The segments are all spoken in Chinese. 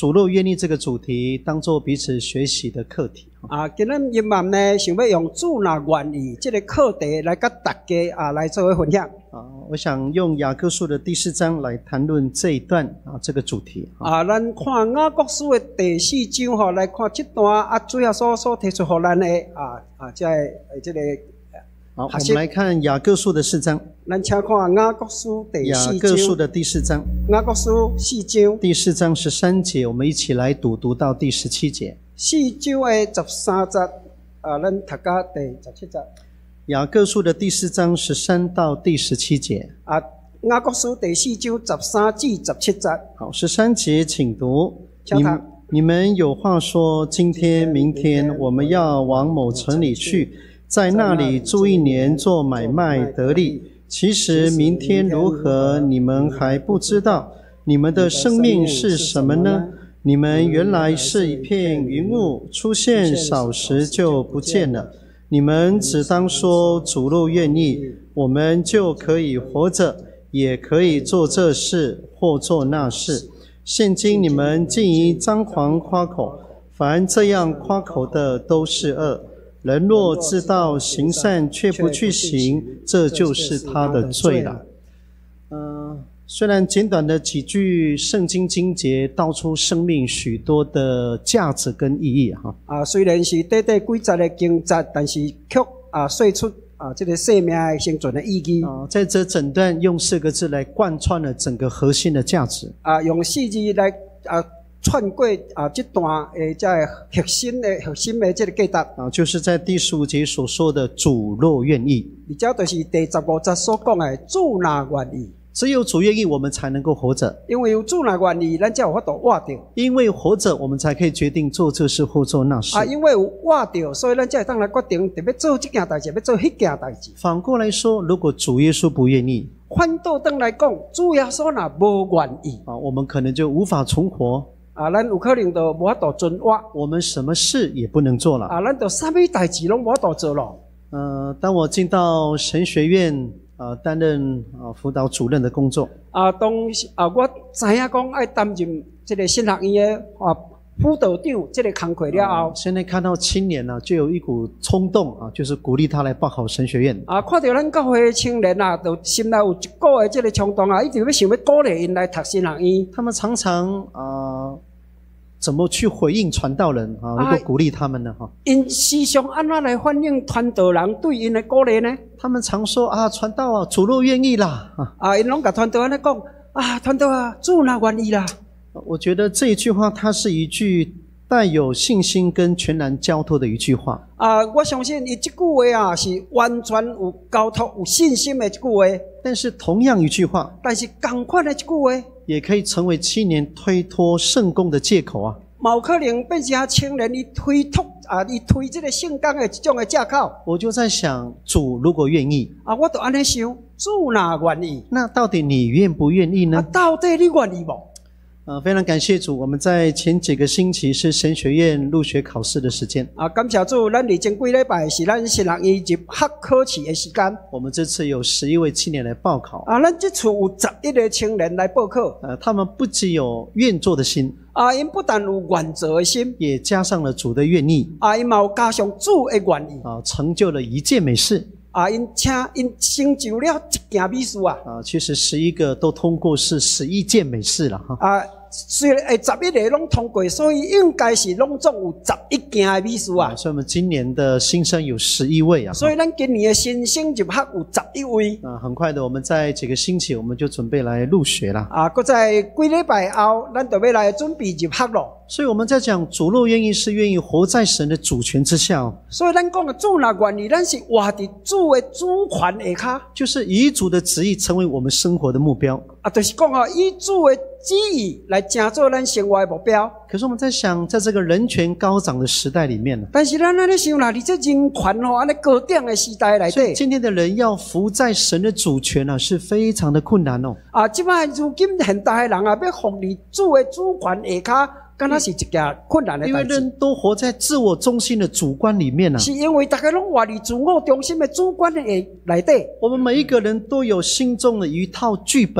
主若愿意这个主题当作彼此学习的课题。 今日音乐呢，想要用主若愿意这个课题来跟大家来做分享。 我想用雅各书的第4章来谈论这一段这个主题。 咱看雅各书的第4章来看这段主要所提出给咱的这个。 好，我们来看雅各书的4章。 咱请看雅各书第4章。 雅各书的第4章。 雅各书4章。 第4章13节，我们一起来读到第17节。 4章的13节，咱读到第17节。 雅各书的第4章13到第17节。 雅各书第4章13至17节。 好，13节请读。你们有话说，今天、明天我们要往某城里去，在那里住1年，做买卖得利。其实明天如何，你们还不知道。你们的生命是什么呢？你们原来是一片云雾，出现少时就不见了。你们只当说，主若愿意，我们就可以活着，也可以做这事或做那事。现今你们竟以张狂夸口，凡这样夸口的都是恶。人若知道行善却不去行，这就是他的罪了。虽然简短的几句圣经经节道出生命许多的价值跟意义虽然是短短几节的经节，但是却说出这个生命生存的意义。 在这整段用4个字来贯穿了整个核心的价值。 用4字来串过这段这核心的这个价值。 就是在第15节所说的主若愿意。 而且就是第15节所讲的主若愿意。 只有主愿意，我们才能够活着。 因为有主若愿意，咱才有法度活着。 因为活着，我们才可以决定做这事或做那事。 因为有活着，所以咱才会当来决定，特别做这件代志，要做那件代志。 反过来说，如果主耶稣不愿意， 反倒当来讲，主耶稣若无愿意， 我们可能就无法存活。 咱有可能就无法度存活。 我们什么事也不能做了。 咱就啥物代志拢无法度做了。 当我进到神学院担任辅导主任的工作。 当我知影讲爱担任这个新学院的辅导长这个工作了后， 现在看到青年就有一股冲动就是鼓励他来报考神学院。 看到咱教会的青年就心内有一股的这个冲动一直要想要鼓励因来读新学院。 他们常常怎么去回应传道人如果鼓励他们呢因时常安怎来反映传道人对因的鼓励呢？ 他们常说传道主若愿意啦因拢甲传道安尼讲传道主若愿意啦。 我觉得这一句话它是一句带有信心跟全然交托的一句话。 我相信伊这句话是完全有交托有信心的一句话。 但是同样一句话， 但是同款的一句话也可以成为青年推脱圣工的借口有可能变成青年伊推脱伊推这个圣工的一种的借口。 我就在想，主如果愿意我就安尼想，主若愿意， 那到底你愿不愿意呢？ 到底你愿意无？ 非常感谢主，我们在前几个星期是神学院入学考试的时间感谢主，咱前几礼拜是咱新学院入学考试的时间。 我们这次有11位青年来报考咱这次有11个青年来报考他们不只有愿做的心因不但有愿做的心， 也加上了主的愿意因嘛有加上主的愿意成就了一件美事因成就了一件美事其实11个都通过是11件美事了虽然11个拢通过，所以应该是拢总有11件的美事所以我们今年的新生有11位所以咱今年的新生入学有11位很快的，我们在几个星期我们就准备来入学了搁在几礼拜后，咱就要来准备入学了。 所以我们在讲主若愿意，是愿意活在神的主权之下所以咱讲的主若愿意，咱是活在主的主权下卡， 就是以主的旨意成为我们生活的目标就是讲以主的旨意来成做咱生活的目标。 可是我们在想，在这个人权高涨的时代里面但是咱安尼想啦，在这人权安尼高涨的时代内底， 今天的人要服在神的主权是非常的困难现在如今现代的人要服在主的主权下卡，敢若是一件困难的代志。 因为人都活在自我中心的主观里面是因为大家拢活在自我中心的主观的内底。 我们每一个人都有心中的一套剧本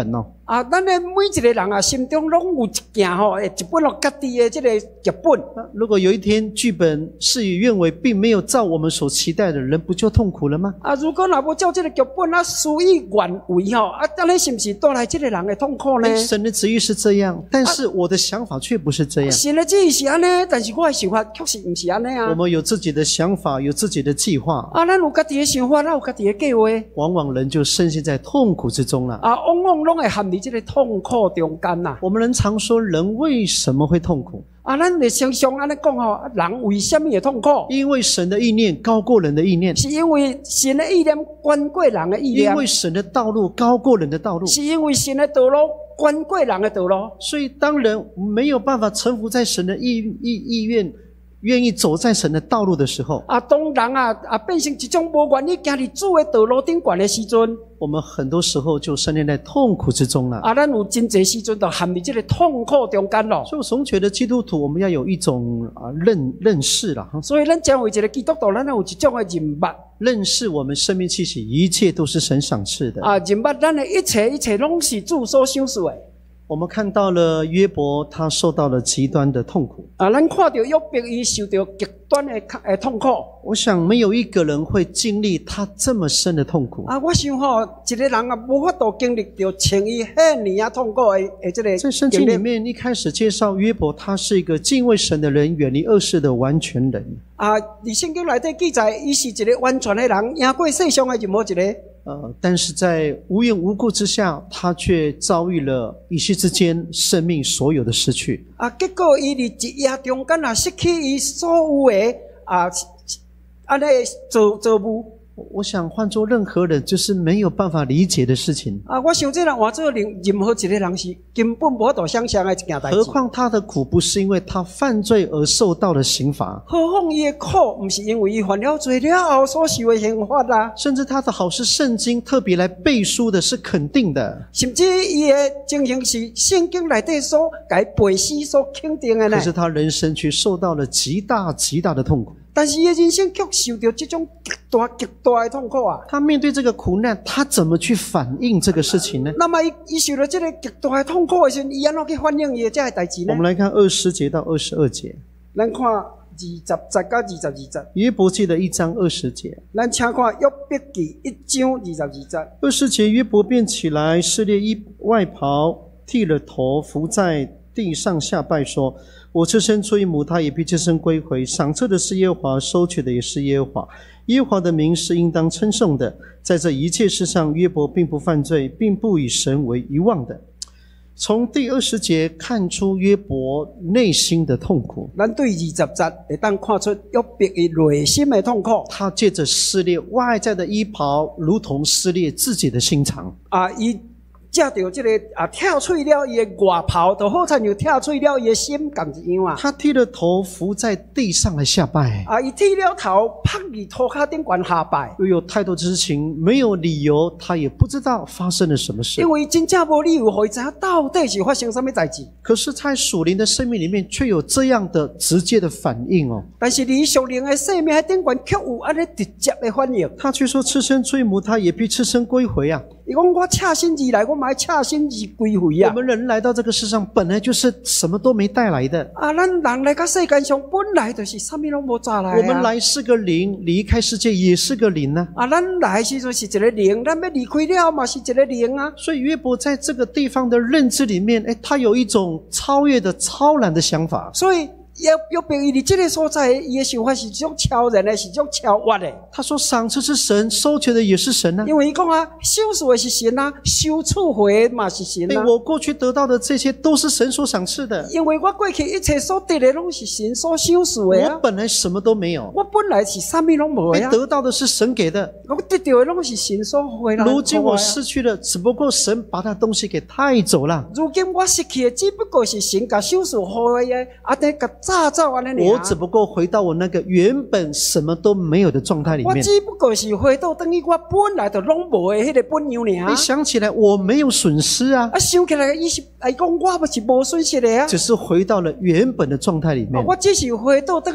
啊，咱的每一个人啊，心中拢有一件一本家己的这个剧本。 如果有一天剧本事与愿违，并没有照我们所期待的，人不就痛苦了吗？ 啊，如果若无照这个剧本啊，事与愿违当然是不是带来这个人的痛苦呢？ 神的旨意是这样，但是我的想法却不是这样。 神的旨意是安尼，但是我的想法确实不是安尼啊。 我们有自己的想法，有自己的计划。 啊，咱有家己的想法，咱有家己的计划。 往往人就深陷在痛苦之中了。 啊，往往拢会陷入这个痛苦中间呐。 我们人常说，人为什么会痛苦？ 啊，咱就常常安尼讲人为什么会痛苦？ 因为神的意念高过人的意念， 是因为神的意念关过人的意念， 因为神的道路高过人的道路， 是因为神的道路关过人的道路。 所以，当人没有办法臣服在神的意愿，愿意走在神的道路的时候， 啊，当人变成一种无愿意行伫主的道路顶悬的时阵， 我们很多时候就深陷在痛苦之中了。 啊，咱有真侪时阵就陷入这个痛苦中间咯。 所以我总觉得基督徒我们要有一种认识了。 所以咱作为一个基督徒，咱有一种的认捌， 认识我们生命气息一切都是神赏赐的。 认捌咱的一切拢是主所赏赐的。 我们看到了约伯，他受到了极端的痛苦。 咱看到约伯伊受到极端的痛苦。 我想没有一个人会经历他这么深的痛苦。 我想一个人无法度经历到像伊遐尼痛苦的这个。 在圣经里面一开始介绍约伯，他是一个敬畏神的人，远离恶事的完全人。 伫圣经内底记载，伊是一个完全的人，赢过世上的任何一个。 但是在无缘无故之下，他却遭遇了一夕之间生命所有的失去。 结果伊伫一夜中间失去伊所有的安尼造物。 我想换做任何人，就是没有办法理解的事情。 我想这人换做任何一个人是根本无法度想象的一件代志。 何况他的苦不是因为他犯罪而受到的刑罚， 何况伊的苦不是因为伊犯了罪了后所受的刑罚啦。 甚至他的好是圣经特别来背书的，是肯定的。 甚至伊的情形是圣经内底所该背诗所肯定的呢。 可是他人生却受到了极大极大的痛苦。 但是伊的人生却受到这种极大的痛苦啊！ 他面对这个苦难，他怎么去反应这个事情呢？ 那么伊受到这个极大的痛苦的时候，伊安怎去反应伊的这个代志呢？ 我们来看20节到22节。 咱看20节到22节。 约伯记的1章20节。 咱请看约伯记1章22节。 20节，约伯便起来，撕裂外袍，剃了头，伏在地上下拜说：我赤身出于母胎，也必赤身归回。赏赐的是耶和华，收取的也是耶和华。耶和华的名是应当称颂的。在这一切事上，约伯并不犯罪，并不以神为遗忘的。从第20节看出约伯内心的痛苦。 咱对20节会当看出约伯伊内心的痛苦。 他借着撕裂外在的衣袍，如同撕裂自己的心肠。 伊借着这个跳碎了伊的外袍，就好像又跳碎了伊的心共一样啊。 他剃了头，伏在地上来下拜。 伊剃了头，趴伫涂骹顶悬下拜。 又有太多之情，没有理由，他也不知道发生了什么事。 因为真正无理由，互伊知影到底是发生什么代志。 可是，在属灵的生命里面，却有这样的直接的反应哦。 但是，你属灵的生命顶悬，却有安尼直接的反应。 他却说：赤身出于母胎，也必赤身归回啊。 伊讲我赤身而来，我嘛要赤身而归回啊。 我们人来到这个世上，本来就是什么都没带来的。 咱人来到世界上，本来就是什么拢无带来。 我们来是个灵，离开世界也是个灵啊。 咱来时阵是一个灵，咱要离开了嘛是一个灵啊。 所以约伯在这个地方的认知里面，他有一种超越的、超然的想法。 所以约伯伊伫这个所在，伊的想法是一种超然的，是一种超越的。 他说：赏赐是神，收取的也是神啊。 因为伊讲收赐的是神啊，收取回嘛是神啊。 我过去得到的这些都是神所赏赐的。 因为我过去一切所得的拢是神所收赐的啊。 我本来什么都没有， 我本来是啥物拢无呀。 得到的是神给的， 我得到的拢是神所回来。 如今我失去了，只不过神把他东西给带走了。 如今我失去的只不过是神甲收赐回来的，等甲炸走安尼。 我只不过回到我那个原本什么都没有的状态里面。 我只不过是回到等于我本来就拢无的迄个本样尔。 你想起来，我没有损失啊。 想起来，伊讲我不是无损失的啊。 只是回到了原本的状态里面。 我只是回到等下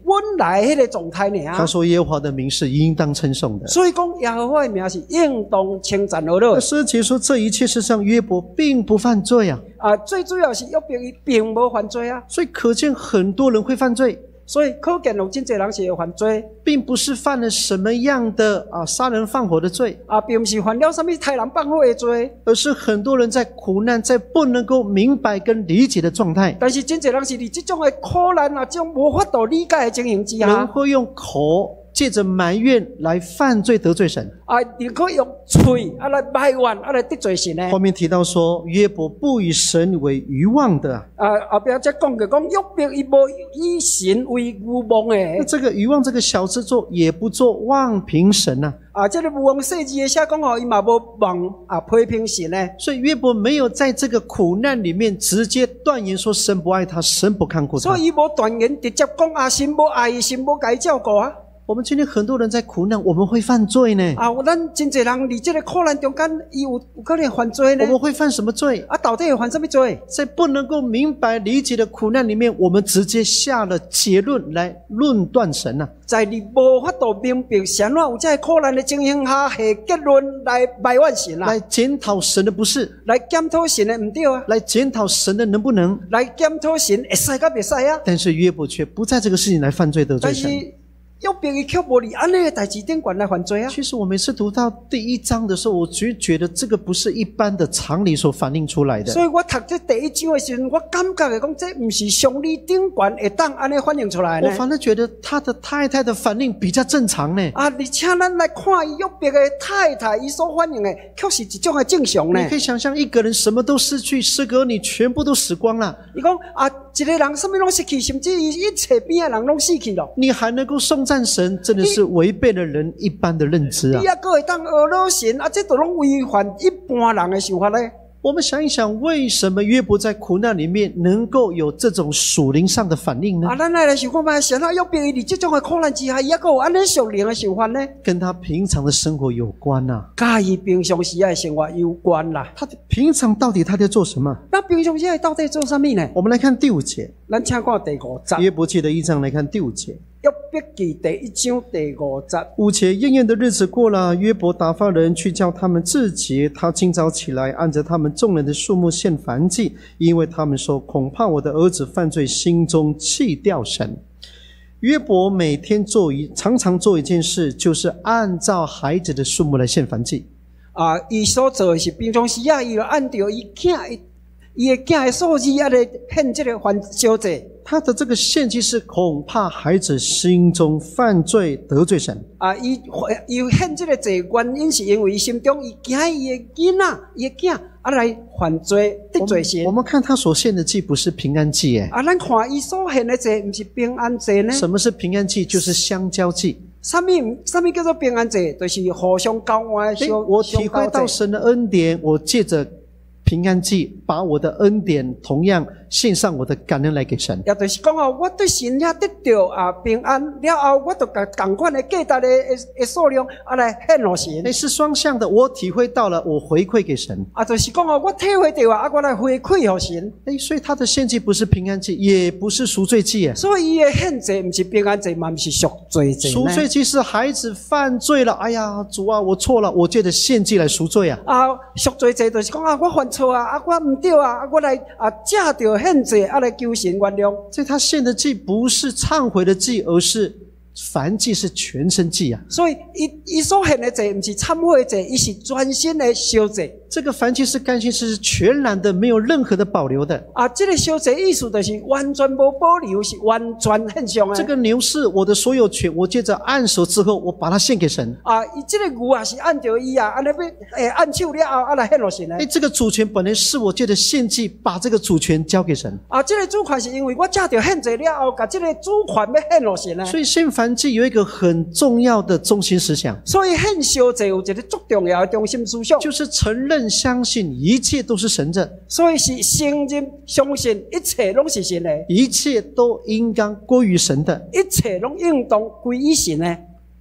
本来迄个状态尔。 他说耶和华的名是应当称颂的。 所以讲耶和华的名是应当称赞而来。 诗节说这一切事上约伯并不犯罪啊。 最主要是约伯伊并无犯罪啊。 所以可见很多人会犯罪。 所以可见有真侪人是会犯罪， 并不是犯了什么样的杀人放火的罪并不是犯了什么杀人放火的罪， 而是很多人在苦难，在不能够明白跟理解的状态。 但是真侪人是伫这种的苦难这种无法度理解的情形之下， 人会用口借着埋怨来犯罪得罪神你可以用嘴来埋怨来得罪神呢。 后面提到说约伯不以神为愚妄的后边再讲约伯伊无以神为愚妄的。 那这个愚妄这个小字作也不做妄评神这个愚妄细字的写讲伊嘛无妄批评神呢。 所以约伯没有在这个苦难里面直接断言说神不爱他，神不看顾他。 所以伊无断言直接讲神无爱伊，神无该照顾我们今天很多人在苦难，我们会犯罪呢。 咱真侪人伫这个苦难中间，伊有可能犯罪呢。 我们会犯什么罪？ 到底会犯什么罪？ 在不能够明白理解的苦难里面，我们直接下了结论来论断神在你无法度明白神有这苦难的情形下，下结论来埋怨神来检讨神的不是， 来检讨神的唔对来检讨神的能不能， 来检讨神会使甲袂使但是约伯却不在这个事情来犯罪得罪神。 约伯伊却无伫安尼的代志顶管来犯罪其实我每次读到第一章的时候，我觉得这个不是一般的常理所反映出来的。 所以我读这第一章的时候，我感觉的讲，这不是常理顶管会当安尼反映出来的。 我反而觉得他的太太的反应比较正常呢。 而且咱来看约伯的太太，伊所反映的，却是一种的正常呢。 你可以想象一个人什么都失去，诗歌你全部都死光了。 你讲一个人什么拢失去，甚至一切边的人拢死去了， 你还能够颂赞神，真的是违背了人一般的认知你还会当阿罗神这都拢违反一般人的想法呢。 我们想一想，为什么约伯在苦难里面能够有这种属灵上的反应呢？ 咱来想看嘛，神约伯伊伫这种的苦难之下，伊还有安尼属灵的想法呢？ 跟他平常的生活有关甲伊平常时的生活有关啦。 他平常到底他在做什么？ 那平常时到底做什么呢？ 我们来看第5节。 咱请看第5节。 约伯记的1章来看第5节。 约伯记第1章第5节。 5节，宴宴的日子过了，约伯打发人去叫他们自洁。他今早起来，按着他们众人的数目献燔祭，因为他们说恐怕我的儿子犯罪，心中弃掉神。约伯每天常常做一件事，就是按照孩子的数目来献燔祭。 伊所做的是平常时伊就按照伊的囝的数字来献这个燔烧祭。 他的这个献祭是恐怕孩子心中犯罪得罪神伊献这个祭原因是因为心中伊惊伊的囡仔伊的囝来犯罪得罪神。 我们看他所献的祭不是平安祭咱看伊所献的祭不是平安祭呢？ 什么是平安祭？就是香蕉祭。 什么叫做平安祭？就是互相交换的我体会到神的恩典，我借着平安祭把我的恩典同样献上我的感恩来给神。 也就是讲我对神也得到平安了后，我就把同款的价值的数量来献给神。 是双向的，我体会到了，我回馈给神。 就是讲我体会到我来回馈给神。 所以他的献祭不是平安祭，也不是赎罪祭所以伊的献祭不是平安祭，嘛不是赎罪祭。 赎罪祭是孩子犯罪了，哎呀，主啊，我错了，我借着献祭来赎罪赎罪祭就是讲我犯错我唔对我来借着献祭来求神原谅。 所以他献的祭不是忏悔的祭，而是燔祭，是全身祭所以伊所献的祭不是忏悔祭，伊是全身的烧祭。 这个燔祭是甘心，是全然的，没有任何的保留的这个烧祭意思就是完全无保留，是完全献上的。 这个牛是我的所有权，我接着按手之后，我把它献给神伊这个牛是按照伊安尼要按手了后来献给神的。 这个主权本来是我借着献祭把这个主权交给神这个主权是因为我借着献祭了后，把这个主权要献给神的。 所以献燔祭有一个很重要的中心思想， 所以献烧祭有一个最重要的中心思想， 就是承认相信一切都是神的。 所以是承认相信一切都是神的， 一切都应当归于神的， 一切都应当归于神的。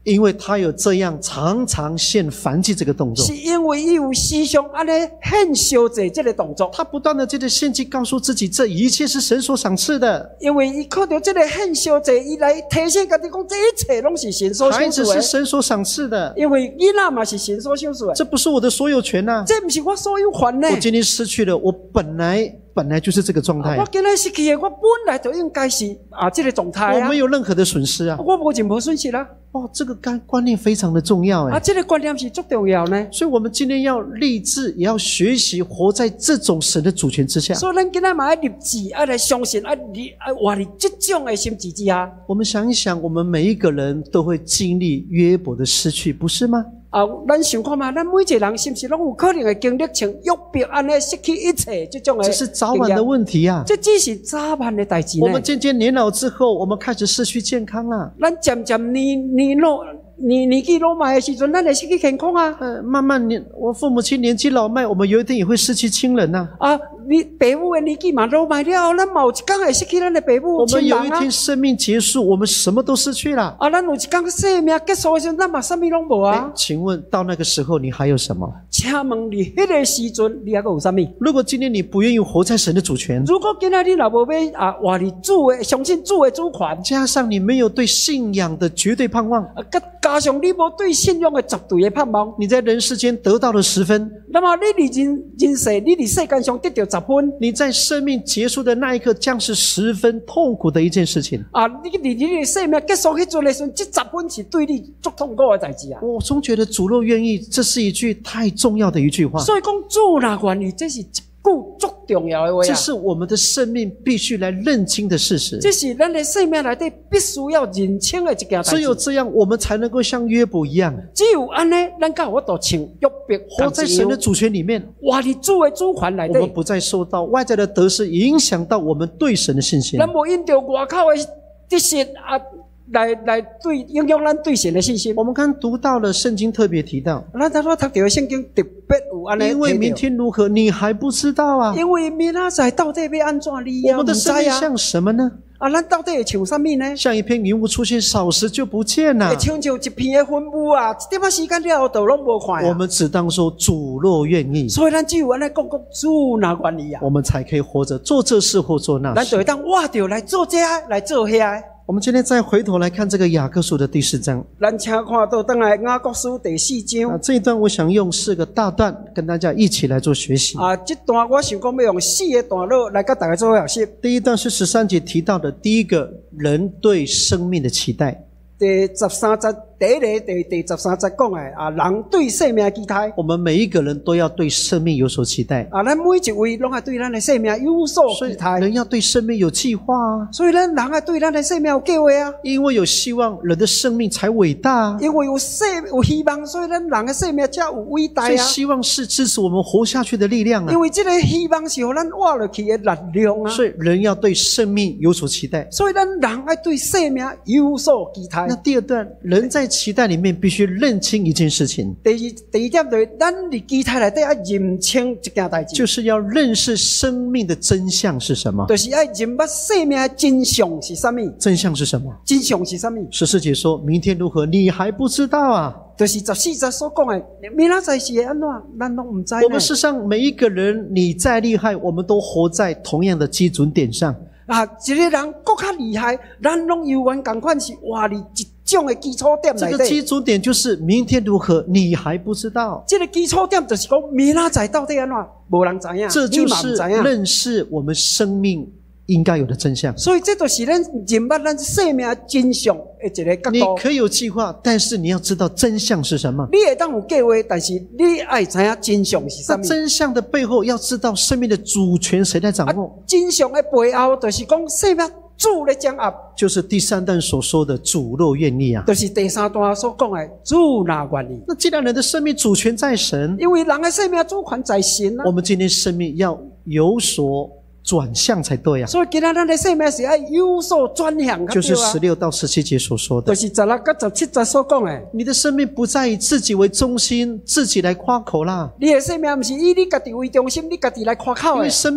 因为他有这样常常献燔祭这个动作， 是因为伊有时常安尼献烧祭这个动作。 他不断的借着献祭告诉自己，这一切是神所赏赐的。 因为伊靠着这个献烧祭，伊来提醒家己讲，这一切拢是神所赏孩子是赐的。 神所赏赐的， 因为囡仔嘛是神所赏赐的， 这不是我的所有权啊！ 这不是我所有权呢。 我今天失去了，我本来就是这个状态我今日失去的，我本来就应该是这个状态啊。 我没有任何的损失啊！ 我无任何损失啊。 这个观念非常的重要这个观念是足重要呢。 所以我们今天要立志，也要学习活在这种神的主权之下。 所以咱今日嘛要立志，来相信，活在这种的心志之下。 我们想一想，我们每一个人都会经历约伯的失去，不是吗？ 咱想看嘛，咱每一个人是不是拢有可能会经历像约伯安尼失去一切这种的？ 这是早晚的问题啊！ 这只是早晚的代志呢。 我们渐渐年老之后，我们开始失去健康了。 咱渐渐年纪老迈的时阵，咱会失去健康啊。 慢慢我父母亲年纪老迈，我们有一天也会失去亲人呐。 你爸母的年纪嘛老迈了，咱有一天会失去咱的爸母亲人啊。 我们有一天生命结束，我们什么都失去了。 咱有一天生命结束的时候，咱嘛什么拢无啊。 请问到那个时候你还有什么？ 请问你那个时阵你还有什么？ 如果今天你不愿意活在神的主权， 如果今天你若无要活你主的相信主的主权， 加上你没有对信仰的绝对盼望， 加上你无对信仰的绝对的盼望， 你在人世间得到了10分， 那么你在人世，你在世间上得到10分， 你在生命结束的那一刻将是10分痛苦的一件事情。 你的生命结束迄阵的时候，这10分是对你足痛苦的代志啊！ 我总觉得主若愿意，这是一句太重要的一句话。 所以讲主若愿意，这是一句足重要的话啊！ 这是我们的生命必须来认清的事实。 这是咱的生命内底必须要认清的一件代志。 只有这样，我们才能够像约伯一样。 只有安尼，咱才有法度像约伯活在神的主权里面， 活在主的主权内底。 我们不再受到外在的得失影响到我们对神的信心。 咱无因着外口的得失来对影响咱对神的信心。 我们刚读到了圣经特别提到， 咱读到的圣经特别有安尼， 因为明天如何你还不知道啊！ 因为明仔载到底要安怎你也我们的生命像什么呢？ 咱到底会像什么呢？ 像一片云雾出现，少时就不见了。 会像一片的云雾啊，一点时间了就拢无看啊。 我们只当说主若愿意， 所以咱只有安尼讲主若愿意啊， 我们才可以活着做这事或做那事。 咱就会当活着来做这来做遐。 我们今天再回头来看这个雅各书的第4章。 咱请看到回来雅各书第4章。 这一段我想用4个大段跟大家一起来做学习。 这段我想讲要用4个段落来跟大家做学习。 第一段是13节提到的第一个人对生命的期待。 第13节第13节讲的人对生命的期待。 我们每一个人都要对生命有所期待。 咱每一位拢要对咱的生命有所期待。 人要对生命有计划啊。 所以咱人要对咱的生命有计划啊。因为有希望，人的生命才伟大啊。 因为有希望，所以咱人的生命才有伟大啊。 所以希望是支持我们活下去的力量啊。 因为这个希望是让咱活下去的力量啊。 所以人要对生命有所期待。 所以咱人要对生命有所期待。 那第二段，人在期待里面必须认清一件事情。 第一点就是咱在期待内底要认清一件代志， 就是要认识生命的真相是什么。 就是要认捌生命的真相是什么。 真相是什么？ 真相是什么 ？14节说明天如何你还不知道啊。 就是14节所讲的，明仔载是会安怎，咱拢不知道。 我们世上每一个人，你再厉害，我们都活在同样的基准点上。 一个人更较厉害，咱拢有缘同款是活在一种的基础点内底。 这个基础点就是明天如何你还不知道。 这个基础点就是讲明仔载到底安怎，无人知影。 这就是认识我们生命应该有的真相。 所以这就是咱认捌咱生命真相的一个角度。 你可以有计划，但是你要知道真相是什么。 你会当有计划，但是你要知影真相是什么。 真相的背后要知道生命的主权谁在掌握。 真相的背后就是讲生命主在掌握。 就是第3段所说的主若愿意啊。 就是第3段所讲的主若愿意。 那既然人的生命主权在神， 因为人的生命主权在神啊。 我们今天生命要有所转向才对啊。 所以今天咱的生命是要有所转向。 就是16到17节所说的。 就是16到17节所讲的。 你的生命不再以自己为中心，自己来夸口啦。 你的生命不是以你自己为中心，你自己来夸口的。 因为生命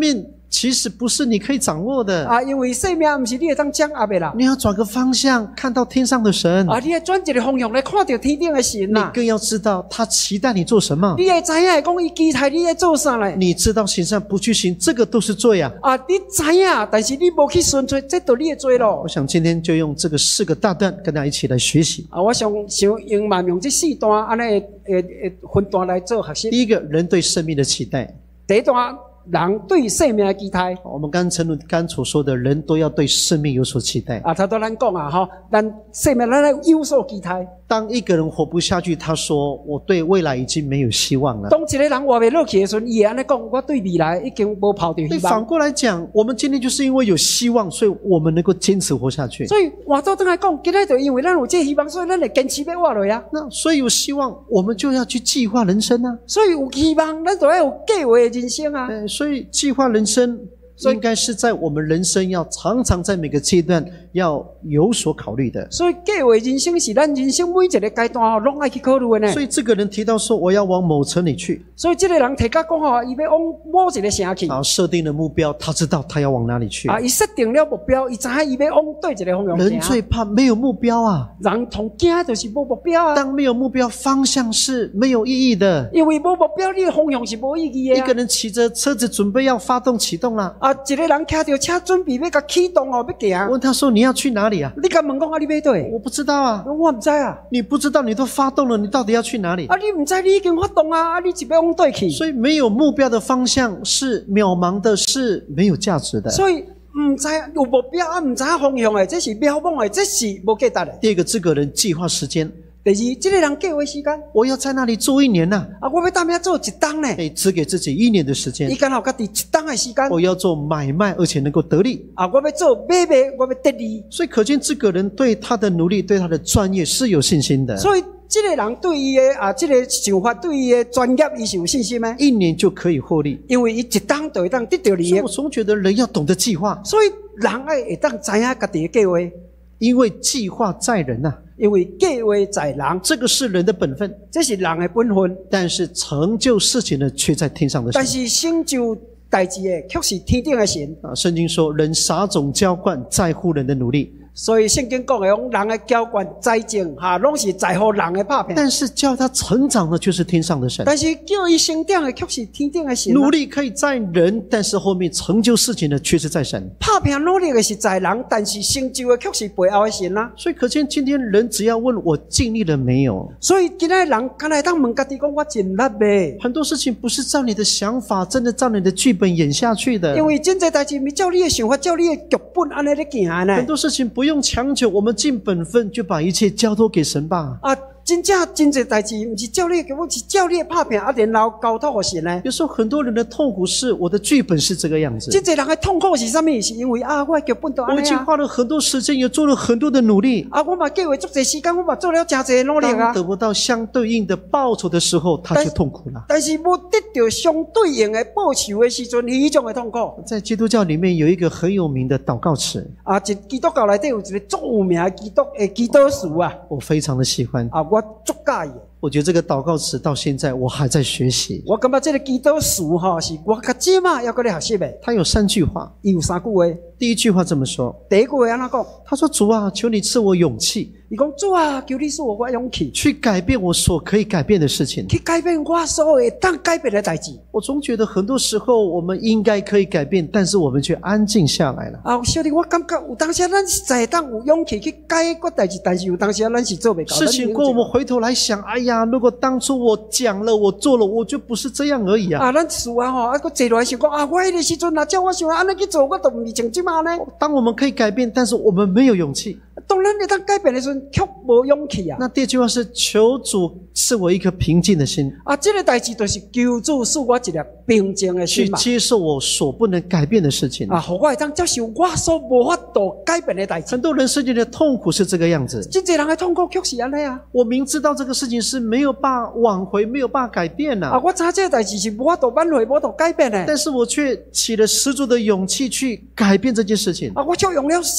其实不是你可以掌握的啊，因为生命不是你会当掌握的啦。 你要转个方向，看到天上的神啊，你要转一个方向来看到天顶的神啦。 你更要知道他期待你做什么。 你会知影讲伊期待你在做啥嘞？ 你知道行善不去行，这个都是罪啊！ 啊，你知影，但是你无去顺做，这都你的罪咯。 我想今天就用这个4个大段跟大家一起来学习。 啊，我想用这4段安尼分段来做学习。 第一个，人对生命的期待。 第一段，人对生命的期待。 我们刚所说的人都要对生命有所期待。 啊，头咱讲啊，咱生命咱有所期待。 当一个人活不下去，他说我对未来已经没有希望了。 当一个人活不落去的时候，伊会安尼讲，我对未来已经无抱着希望。 反过来讲，我们今天就是因为有希望，所以我们能够坚持活下去。 所以换做转来讲，今日就因为咱有这希望，所以咱会坚持要活落呀。 那所以有希望，我们就要去计划人生啊。 所以有希望，咱就要有计划的人生啊。 所以计划人生应该是在我们人生要常常在每个阶段要有所考虑的。 所以计划人生是咱人生每一个阶段拢爱去考虑的呢。 所以这个人提到说我要往某城里去， 所以这个人提到讲伊要往某一个城去， 然后设定了目标，他知道他要往哪里去啊，伊设定了目标，伊知影伊要往对一个方向行。 人最怕没有目标啊， 人同惊就是无目标啊。 当没有目标，方向是没有意义的。 因为无目标，你的方向是无意义的。 一个人骑着车子准备要发动启动了， 啊，一个人骑着车准备要甲启动要行。 问他说你要去哪里啊？ 你甲问讲啊，你要对？ 我不知道啊。 我不知啊。 你不知道，你都发动了，你到底要去哪里？ 啊，你不知，你已经发动啊，你就要往对去。 所以没有目标的方向是渺茫的，是没有价值的。 所以不知有目标啊，不知方向的，这是渺茫的，这是无价值的。 第二个，这个人计划时间。 第二，这个人计划时间， 我要在那里住1年啊！ 啊，我要到那做1档呢。 只给自己1年的时间。 伊刚好家己1档的时间。 我要做买卖，而且能够得利。 啊，我要做买卖，我要得利。 所以可见这个人对他的努力、对他的专业是有信心的。 所以这个人对伊的这个想法，对伊的专业，伊是有信心的。 1年就可以获利， 因为伊1档就会当得到利益。 我总觉得人要懂得计划。 所以人会当知影家己的计划， 因为计划在人啊。 因为计划在人， 这个是人的本分， 这是人的本分。 但是成就事情的却在天上的神。 但是成就代志的却是天顶的神。 圣经说，人撒种浇灌，在乎人的努力。 所以圣经讲的，人的浇灌栽种，拢是在乎人的拍拼。 但是叫他成长的，却是天上的神。 但是叫伊成长的，却是天顶的神。 努力可以在人，但是后面成就事情的，却是在神。 拍拼努力的是在人，但是成就的却是背后的神啊。 所以可见，今天人只要问我尽力了没有。 所以今天人敢来当问家己讲，我尽力未？ 很多事情不是照你的想法，真的照你的剧本演下去的。 因为真侪代志，咪照你的想法，照你的剧本安尼咧行呢。 很多事情不用强求，我们尽本分，就把一切交托给神吧。 啊，真侪代志，不是照你的剧本，是照你的拍拼，然后交托给神呢。 有时候很多人的痛苦是我的剧本是这个样子。 真侪人的痛苦是啥物？是因为我的剧本都安尼啊。 我已经花了很多时间，也做了很多的努力。 啊，我嘛计划足侪时间，我嘛做了真侪努力啊。 当得不到相对应的报酬的时候，他就痛苦了。 但是无得到相对应的报酬的时阵，迄种的痛苦。 在基督教里面有一个很有名的祷告词啊，基督教内底有一个足有名的祈祷词啊， 我非常的喜欢啊，我足介意。 我觉得这个祷告词到现在我还在学习。 我感觉这个祈祷词是我较即嘛要搁咧学习的。 它有3句话， 有3句话。 第一句话这么说， 第一句话安怎讲？ 他说：“主啊，求你赐我勇气。” 伊讲主啊，求你赐我勇气， 去改变我所可以改变的事情， 去改变我所有当改变的代志。 我总觉得很多时候我们应该可以改变，但是我们却安静下来了。 啊，小弟，我感觉有当时咱是在当有勇气去改决代志，但是有当时咱是做不到。 事情过，我们回头来想，哎呀，如果当初我讲了，我做了，我就不是这样而已啊。 啊，咱事啊吼，搁坐落来想讲啊，我迄个时阵啊，照我想安尼去做，我都唔是像即嘛呢。 当我们可以改变，但是我们没有勇气。 当咱会当改变的时阵，却无勇气啊。 那第二句话是求主赐我一颗平静的心啊，这个代志就是求主赐我一粒平静的心嘛， 去接受我所不能改变的事情啊，我会当接受我所无法度改变的代志。 很多人世界的痛苦是这个样子， 真侪人的痛苦却是安尼啊。 我明知道这个事情是没有办法挽回，没有办法改变啊。 我知这个代志是无法度挽回，无法度改变的， 但是我却起了十足的勇气去改变这件事情。 啊，我就用了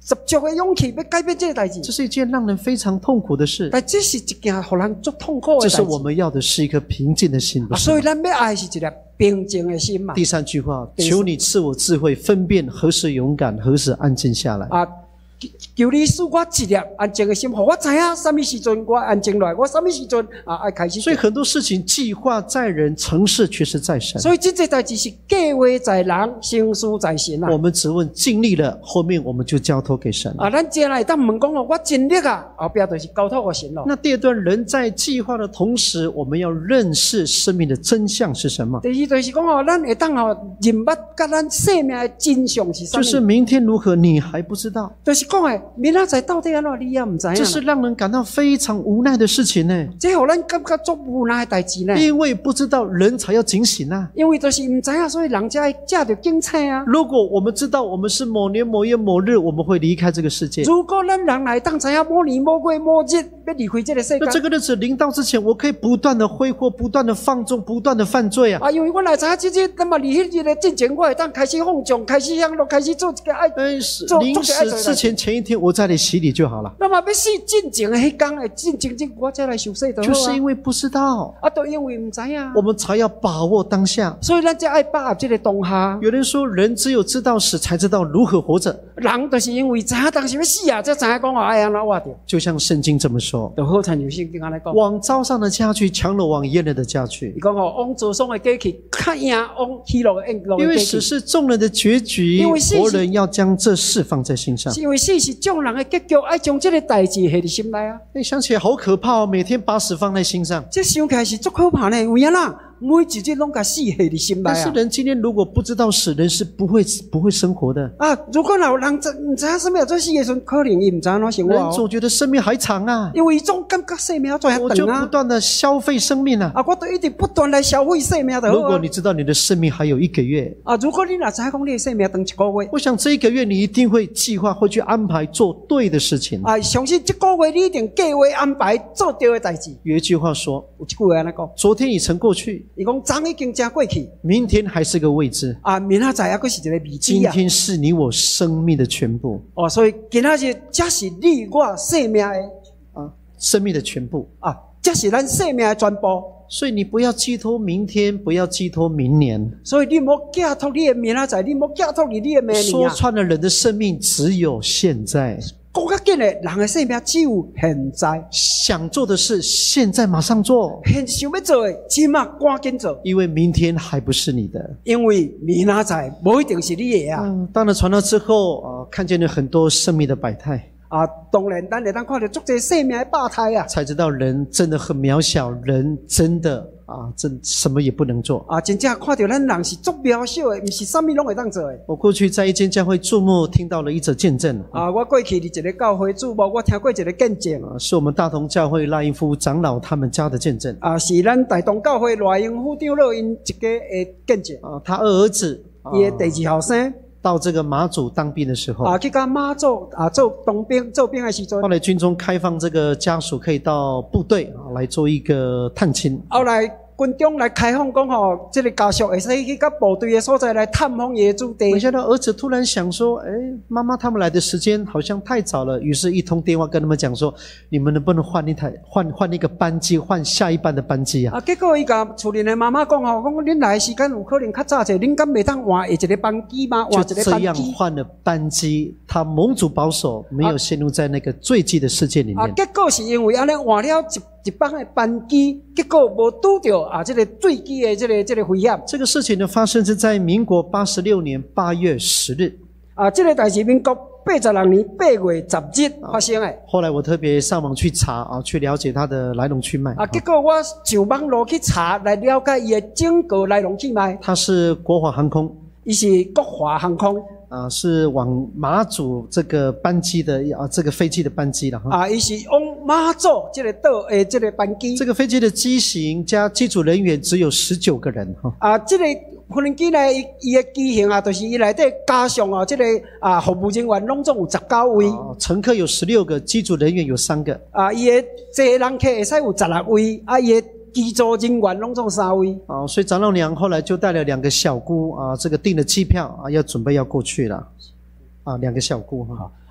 十足的勇气要改变这个代志。 这是一件让人非常痛苦的事。 但这是一件让人足痛苦的代志。 这是我们要的是一颗平静的心，不是吗？ 所以咱要爱是一粒平静的心嘛。 第3句话，求你赐我智慧，分辨何时勇敢，何时安静下来。 求你赐我一粒安静的心，让我知影什么时阵我安静下来，我什么时阵爱开始。 所以很多事情计划在人，成事却是在神。 所以这些代志是计划在人，成事在神啊。 我们只问尽力了，后面我们就交托给神。 咱接下来当问讲我尽力啊，后边就是交托给神了。 那第2段，人在计划的同时，我们要认识生命的真相是什么？ 第2就是讲咱会当认捌甲咱生命的真相是什么？ 就是明天如何，你还不知道。 就是讲明仔载到底安怎，你也不知道。 这是让人感到非常无奈的事情呢。 这让咱感觉足无奈的代志呢。 因为不知道，人才要警醒啊。 因为就是不知道，所以人才要警醒啊。 如果我们知道我们是某年某月某日我们会离开这个世界， 如果咱人来当知影某年某月某日要离开这个世界， 那这个日子临到之前，我可以不断的挥霍，不断的放纵，不断的犯罪啊。 因为我来知影这日，那么离迄日的之前，我会当开始放纵，开始享乐，开始做这个爱。 临死之前前一天，我再来洗礼就好了。 那么要死进前的迄天的进前，我再来受洗就好。 就是因为不知道都因为不知影， 我们才要把握当下。 所以咱才爱把握这个当下。 有人说，人只有知道死，才知道如何活着。 人就是因为知影当时要死啊，才知影讲哎呀，那活着。 就像圣经这么说， 就好像有圣经安尼讲， 往招上的家去，强了往阉了的家去。 你讲往做爽的家去，较赢往喜乐的宴乐的家去。 因为死是众人的结局，活人要将这事放在心上。 是因为死是众人的结局，爱将这个代志下伫心内啊。 想起来好可怕哦，每天把死放在心上。 这想起来是足可怕呢，为啦。每一日拢把死下伫心内啊！ 但是人今天如果不知道死，人是不会生活的啊！如果有人不知道什么叫做死的时候，可能伊不知道怎生活。 人总觉得生命还长啊， 因为总感觉生命还长啊。 我就不断的消费生命啊！ 我都一直不断来消费生命的。 如果你知道你的生命还有1个月啊，如果你哪知道讲你的生命等1个月， 我想这1个月你一定会计划，会去安排做对的事情啊！相信这个月你一定计划安排做对的代志。 有一句话说， 有一句话安尼讲： 昨天已曾过去， 伊讲昨已经真过去， 明天还是个未知啊！明仔载还佫是一个未知啊！ 今天是你我生命的全部所以今仔日这是你我生命的生命的全部啊！这是咱生命的全部。 所以你不要寄托明天，不要寄托明年。 所以你莫寄托你的明仔载，你莫寄托你的明年。 说穿了，人的生命只有现在。 讲较紧的，人的生命只有现在。 想做的事，现在马上做； 想要做的，即马赶紧做。 因为明天还不是你的， 因为明仔载不一定是你的啊。 当然传到之后看见了很多生命的百态当然咱会当看到足侪生命的百态啊， 才知道人真的很渺小，人真的真什么也不能做真正看到咱人是足渺小的，不是什么拢会当做的。 我过去在一间教会注目，听到了一则见证我过去伫一个教会注目，我听过一个见证是我们大同教会赖英夫长老他们家的见证是咱大同教会赖英副长老因一个见证他2儿子伊的第2后生到这个马祖当兵的时候去到马祖做当兵做兵的时阵， 后来军中开放这个家属可以到部队来做一个探亲。 后来军中来开放讲这个家属会使去到部队的所在来探访伊的祖地。 没想到儿子突然想说，妈妈他们来的时间好像太早了，于是一通电话跟他们讲说，你们能不能换一个班机，换下一班的班机结果伊甲厝里的妈妈讲讲恁来的时间有可能较早者，恁敢袂当换一个班机吗？换一个班机。 就这样换了班机，他蒙主保守，没有陷入在那个坠机的事件里面。 结果是因为安尼换了一班的班机，结果无拄到这个坠机的这个危险。 这个事情呢，发生是在民国86年8月10日。 这个代志民国86年8月10日发生的。 后来我特别上网去查去了解它的来龙去脉。 结果我上网络去查来了解伊的整个来龙去脉。 它是国华航空。 伊是国华航空。 是往马祖这个班机的这个飞机的班机了伊是往马祖这个岛这个班机。 这个飞机的机型加机组人员只有19个人这个无人机呢，伊的机型就是伊内底加上这个服务人员拢总有19位。 乘客有16个，机组人员有3个。 伊的坐人客会使有16位，伊的机组人员拢总3位。 所以长老娘后来就带了2个小姑这个订了机票要准备要过去了2个小姑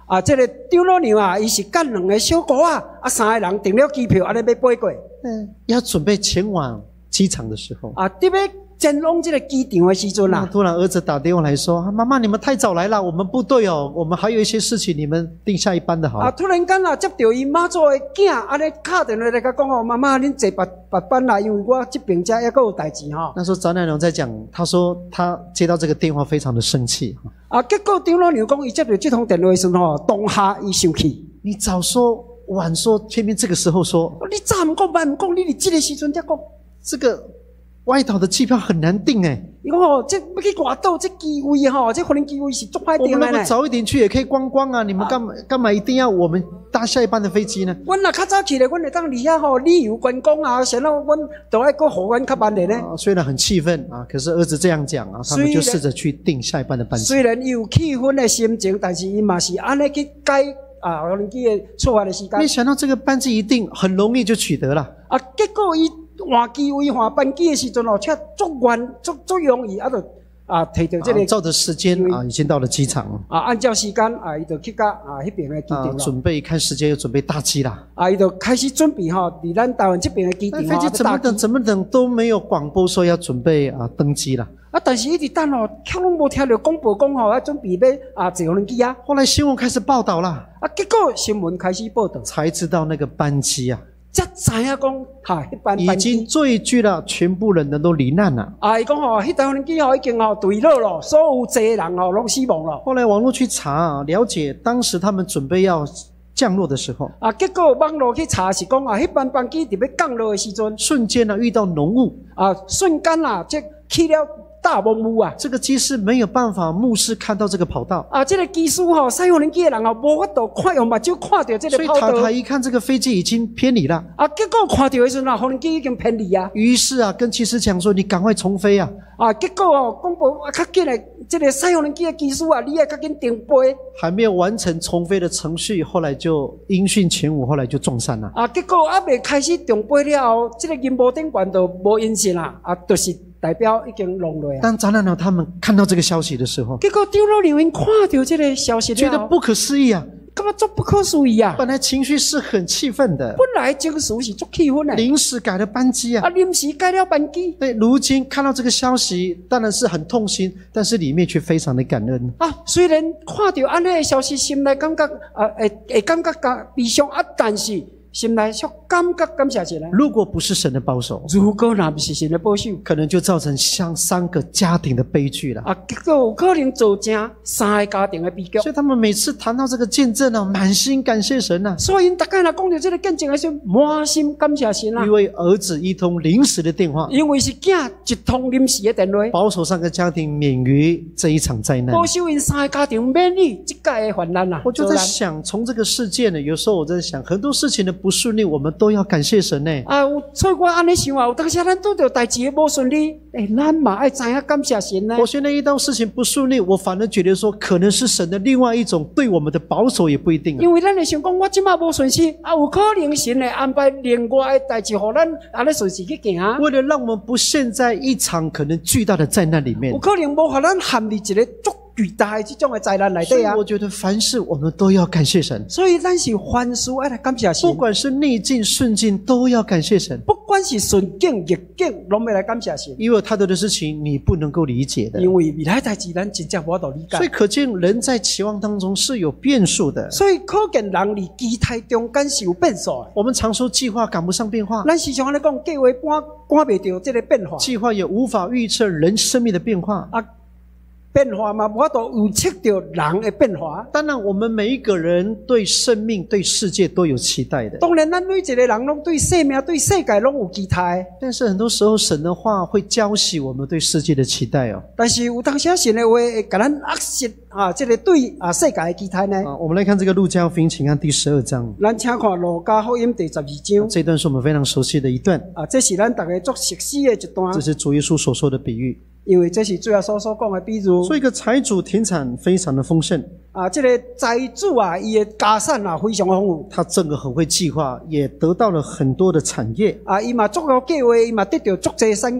啊，这个张老娘啊，伊是干2个小姑啊，3个人订了机票，安尼要飞过。 要准备前往机场的时候啊，特别前往这个机场的时阵啦， 突然儿子打电话来说：“妈妈，你们太早来了，我们部队哦，我们还有一些事情，你们订下一班的好。” 啊，突然间啊，接到伊妈祖的囝，安尼敲电话来甲讲哦，妈妈，恁坐别班啦，因为我这边遮还佫有代志哈。 那时候张奶娘在讲，她说她接到这个电话非常的生气。 啊，结果张老娘讲，伊接到这通电话的时候，当下伊生气。 你早说晚说，偏偏这个时候说， 你早唔讲，晚唔讲，你伫这个时阵才讲， 这个外岛的机票很难订哎。 伊讲吼，这要去外岛，这机位吼，这可能机位是足歹订的我们如果早一点去也可以观光啊，你们干嘛一定要我们搭下一班的飞机呢？ 阮若较早去咧，阮会当离遐吼旅游观光啊，然后阮都爱过互阮较慢的呢。 虽然很气愤啊，可是儿子这样讲啊，他们就试着去订下一班的班机。 虽然有气愤的心情，但是伊嘛是安尼去改啊，可能机的出发的时间。 没想到这个班机一定很容易就取得了啊，结果伊换机位换班机的时阵哦，却足容易啊，就啊摕到这个照着时间啊，已经到了机场了啊，按照时间啊，伊就去到迄边的机场了。 准备看时间，又准备搭机啦。 啊，伊就开始准备哈，伫咱台湾这边的机场飞机怎么等都没有广播说要准备登机了。 啊，但是一直等哦，却拢无听到广播讲吼，要准备要坐无人机啊。 后来新闻开始报道了， 啊，结果新闻开始报道， 才知道那个班机啊。 才知影讲，哈，迄班已经坠机了，全部人都罹难了。 啊，伊讲吼，迄台飞机吼已经坠落了，所有坐人拢死亡了。 后来网络去查了解，当时他们准备要降落的时候， 啊，结果网络去查是讲啊，迄班机伫要降落的时阵， 瞬间遇到浓雾啊，瞬间这起了大蒙雾啊！ 这个机师没有办法目视看到这个跑道啊，这个机师吼，驶无人机的人无法度看用目睭看到这个跑道。 所以他一看这个飞机已经偏离了啊，结果看到的时候，无人机已经偏离啊。 于是跟机师讲说：“你赶快重飞啊！” 啊，结果广播较紧的，这个驶无人机的机师你也较紧停飞。还没有完成重飞的程序，后来就音讯全无，后来就撞山了。 啊，结果未开始重飞了后，这个音波顶管都无音讯啦，啊，就是代表已经落了。 当张奶奶他们看到这个消息的时候， 结果张老娘看到这个消息了， 觉得不可思议啊！ 干嘛做不可思议啊？ 本来情绪是很气愤的， 本来情绪是足气愤的， 临时改了班机啊！ 临时改了班机。 对，如今看到这个消息，当然是很痛心，但是里面却非常的感恩啊！虽然看到安尼的消息，心内感觉会感觉悲伤啊，但是心内却感谢神。 如果不是神的保守， 如果那不是神的保守， 可能就造成像3个家庭的悲剧了啊！结果有可能造成3个家庭的悲剧。 所以他们每次谈到这个见证满心感谢神啊！ 所以大家若讲到这个见证的时候，满心感谢神啊！ 因为儿子一通临时的电话， 因为是囝一通临时的电话， 保守3个家庭免于这一场灾难， 保守因3个家庭免于这个患难啊！ 我就在想，从这个事件呢，有时候我在想，很多事情的不顺利，我们都要感谢神呢。 啊，所以我安尼想啊，有当时咱拄到代志无顺利，咱嘛爱知影感谢神呢。 我现在遇到事情不顺利，我反而觉得说，可能是神的另外一种对我们的保守，也不一定。 因为咱会想讲，我即马无顺势，有可能神会安排另外的代志，互咱安尼顺势去行啊。 为了让我们不陷在一场可能巨大的灾难里面， 有可能无互咱陷入一个巨大的这种的灾难内底啊！ 所以我觉得凡事我们都要感谢神。 所以咱是凡事爱来感谢神， 不管是逆境顺境都要感谢神。 不管是顺境逆境，拢要来感谢神。 因为有太多的事情你不能够理解的， 因为未来代志咱真正无法度理解。 所以可见人在期望当中是有变数的。 所以可见人伫期待中间是有变数的。 我们常说计划赶不上变化， 咱时常咧讲计划赶袂到这个变化， 计划也无法预测人生命的变化啊。变化嘛，无法度预测到人的变化。 当然，我们每一个人对生命、对世界都有期待的。 当然，咱每一个人拢对生命、对世界拢有期待。 但是很多时候，神的话会浇熄我们对世界的期待哦。 但是有当时神的话会给咱压实这个对世界的期待呢。 我们来看这个路加福音，请看第12章。 咱请看路加福音第12章。 这段是我们非常熟悉的一段这是咱大家足熟悉的一段。 这是主耶稣所说的比喻。 因为这是主要所讲的比如， 说一个财主田产非常的丰盛这个财主伊的家产非常丰富， 他真的很会计划，也得到了很多的产业伊嘛足够计划，伊嘛得到足济产业。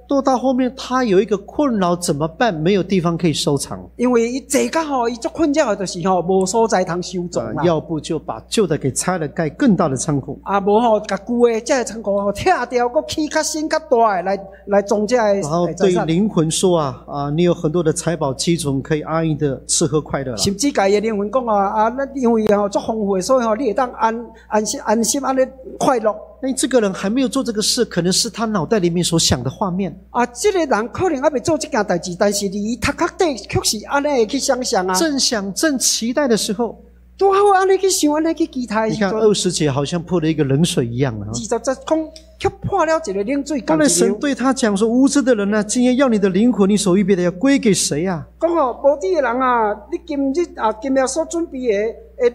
都到后面他有一个困扰，怎么办？没有地方可以收藏。 因为伊坐到吼，伊足困扰的就是吼，无所在通收藏啦。 要不就把旧的给拆了，盖更大的仓库。 无吼，甲旧的这仓库吼拆掉，搁起较新较大的来装这的。 然后对灵魂说你有很多的财宝积存，可以安逸的吃喝快乐。 甚至家的灵魂讲咱因为足丰富的，所以你会当安心安尼快乐。 那这个人还没有做这个事，可能是他脑袋里面所想的画面。 这个人可能还没做这件代志，但是伊头壳底确实安尼去想象啊。 正想正期待的时候， 多好安尼去想，安尼去期待。 你看20节好像泼了一个冷水一样啊。 20节讲却泼了一个冷水。 后来神对他讲说：“无知的人啊，今天要你的灵魂，你所预备的要归给谁啊？” 讲无知的人啊，你今日所准备的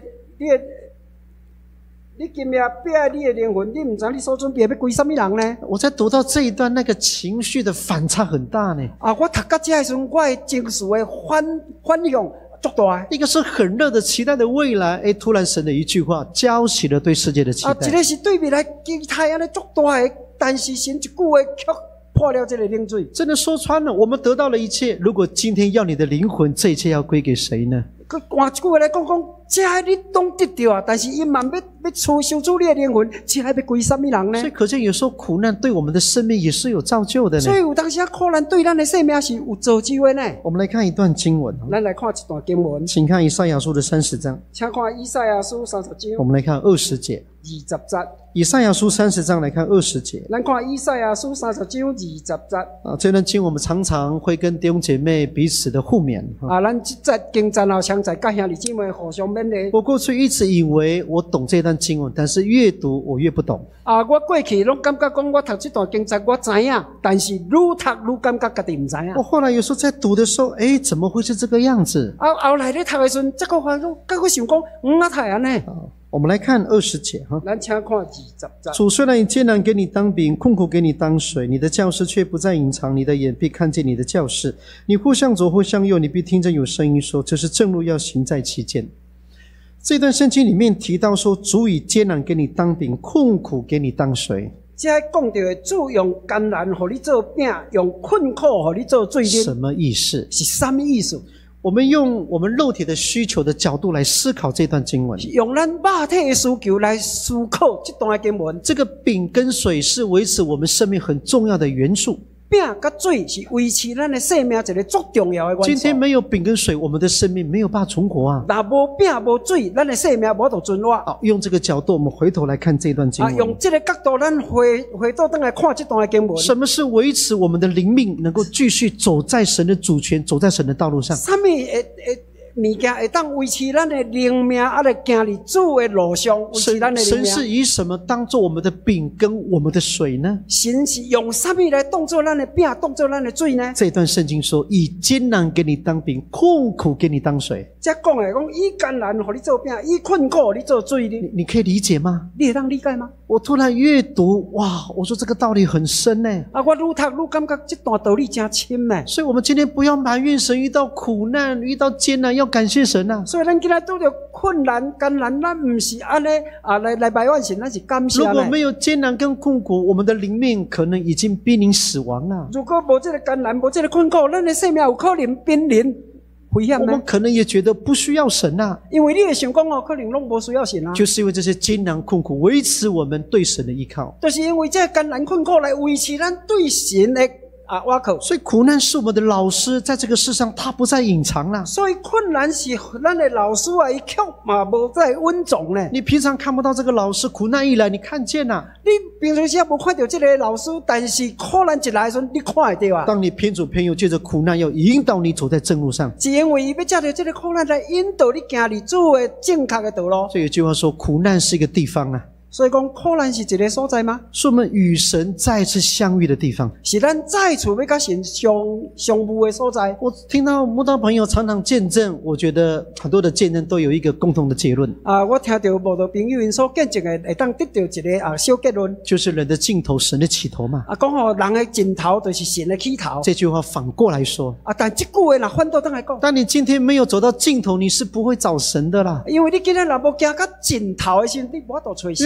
你今日背你的灵魂，你唔知你所准备要归什么人呢？ 我在读到这一段，那个情绪的反差很大呢。 我读到这的时候，我的情绪的反响足大。 一个是很热的期待的未来，突然神的一句话浇起了对世界的期待。 一个是对未来期待安尼足大的，但是神一句话却破了这个冷水。 真的说穿了，我们得到了一切，如果今天要你的灵魂，这一切要归给谁呢？ 换一句话来讲，这你都得到啊，但是伊慢要收住你的灵魂，这要归什么人呢？ 所以可见有时候苦难对我们的生命也是有造就的呢。 所以有当时苦难对咱的生命是有造就的呢。 我们来看一段经文， 咱来看一段经文， 请看以赛亚书的30章， 请看以赛亚书30章， 我们来看20节 20节。 以赛亚书30章来看20节， 咱看以赛亚书30章20节。 这段经我们常常会跟弟兄姐妹彼此的互勉。 咱这节经常常在跟兄弟姊妹互相勉励。 我过去一直以为我懂这段经文，但是越读我越不懂。 我过去拢感觉讲我读这段经节我知影，但是愈读愈感觉家己唔知影。 我后来有时候在读的时候，怎么会是这个样子？ 后来咧读的时候，这个发现，结果想讲，太安尼。 我们来看20节哈。 咱请看20节。 主虽然以艰难给你当饼，困苦给你当水，你的教室却不再隐藏，你的眼必看见你的教室。你或向左或向右，你必听见有声音说：“这是正路，要行在其间。”这段圣经里面提到说，主以艰难给你当饼，困苦给你当水。 这讲到的主用艰难给你做饼，用困苦给你做水饮。 什么意思？ 是什么意思？ 我们用我们肉体的需求的角度来思考这段经文， 用咱肉体的需求来思考这段经文。 这个饼跟水是维持我们生命很重要的元素。 饼跟水是维持咱的生命一个最重要的元素。 今天没有饼跟水，我们的生命没有办法存活啊。 那无饼无水，咱的生命无法存活。 用这个角度，我们回头来看这段经文。 用这个角度，咱回头回来看这段经文。 什么是维持我们的灵命能够继续走在神的主权，走在神的道路上？ 什么物件会当维持咱的灵命，来行入主的路上，维持咱的灵命。 神是以什么当做我们的饼跟我们的水呢？ 神是用什么来当做咱的饼，当做咱的水呢？ 这段圣经说，以艰难给你当饼，困苦给你当水。 这讲的讲，以艰难给你做饼，以困苦给你做水。 你可以理解吗？ 你会当理解吗？ 我突然阅读，哇！我说这个道理很深呢。 我愈读愈感觉这段道理真深呢。 所以我们今天不要埋怨神，遇到苦难、遇到艰难，要感谢神啊。 所以咱今仔拄着困难、艰难，咱不是安尼来埋怨神，咱是感谢。 如果没有艰难跟困苦，我们的灵命可能已经濒临死亡了。 如果无这个艰难、无这个困苦，咱的生命有可能濒临危险呢。 我们可能也觉得不需要神啊， 因为你会想讲可能拢无需要神啊。 就是因为这些艰难困苦维持我们对神的依靠， 就是因为这艰难困苦来维持咱对神的挖口。 所以苦难是我们的老师，在这个世上他不再隐藏了。 所以困难是咱的老师伊却嘛无再温藏呢。 你平常看不到这个老师，苦难一来你看见了。 你平常时无看到这个老师，但是苦难一来的时候，你看得到啊。 当你偏左偏右，借着苦难要引导你走在正路上， 是因为伊要借着这个苦难来引导你行入主的正确的道路。 所以有句话说，苦难是一个地方啊。 所以讲苦难是一个所在吗？ 是我们与神再次相遇的地方， 是咱再次要跟神相遇的所在。 我听到慕道朋友常常见证，我觉得很多的见证都有一个共同的结论我听到慕道朋友因所见证的，会当得到一个小结论， 就是人的尽头，神的起头嘛。 讲人的尽头就是神的起头。 这句话反过来说但这句话若反倒当来讲， 当你今天没有走到尽头，你是不会找神的啦。 因为你今天若无行到尽头的时候，你无法度找神。 因为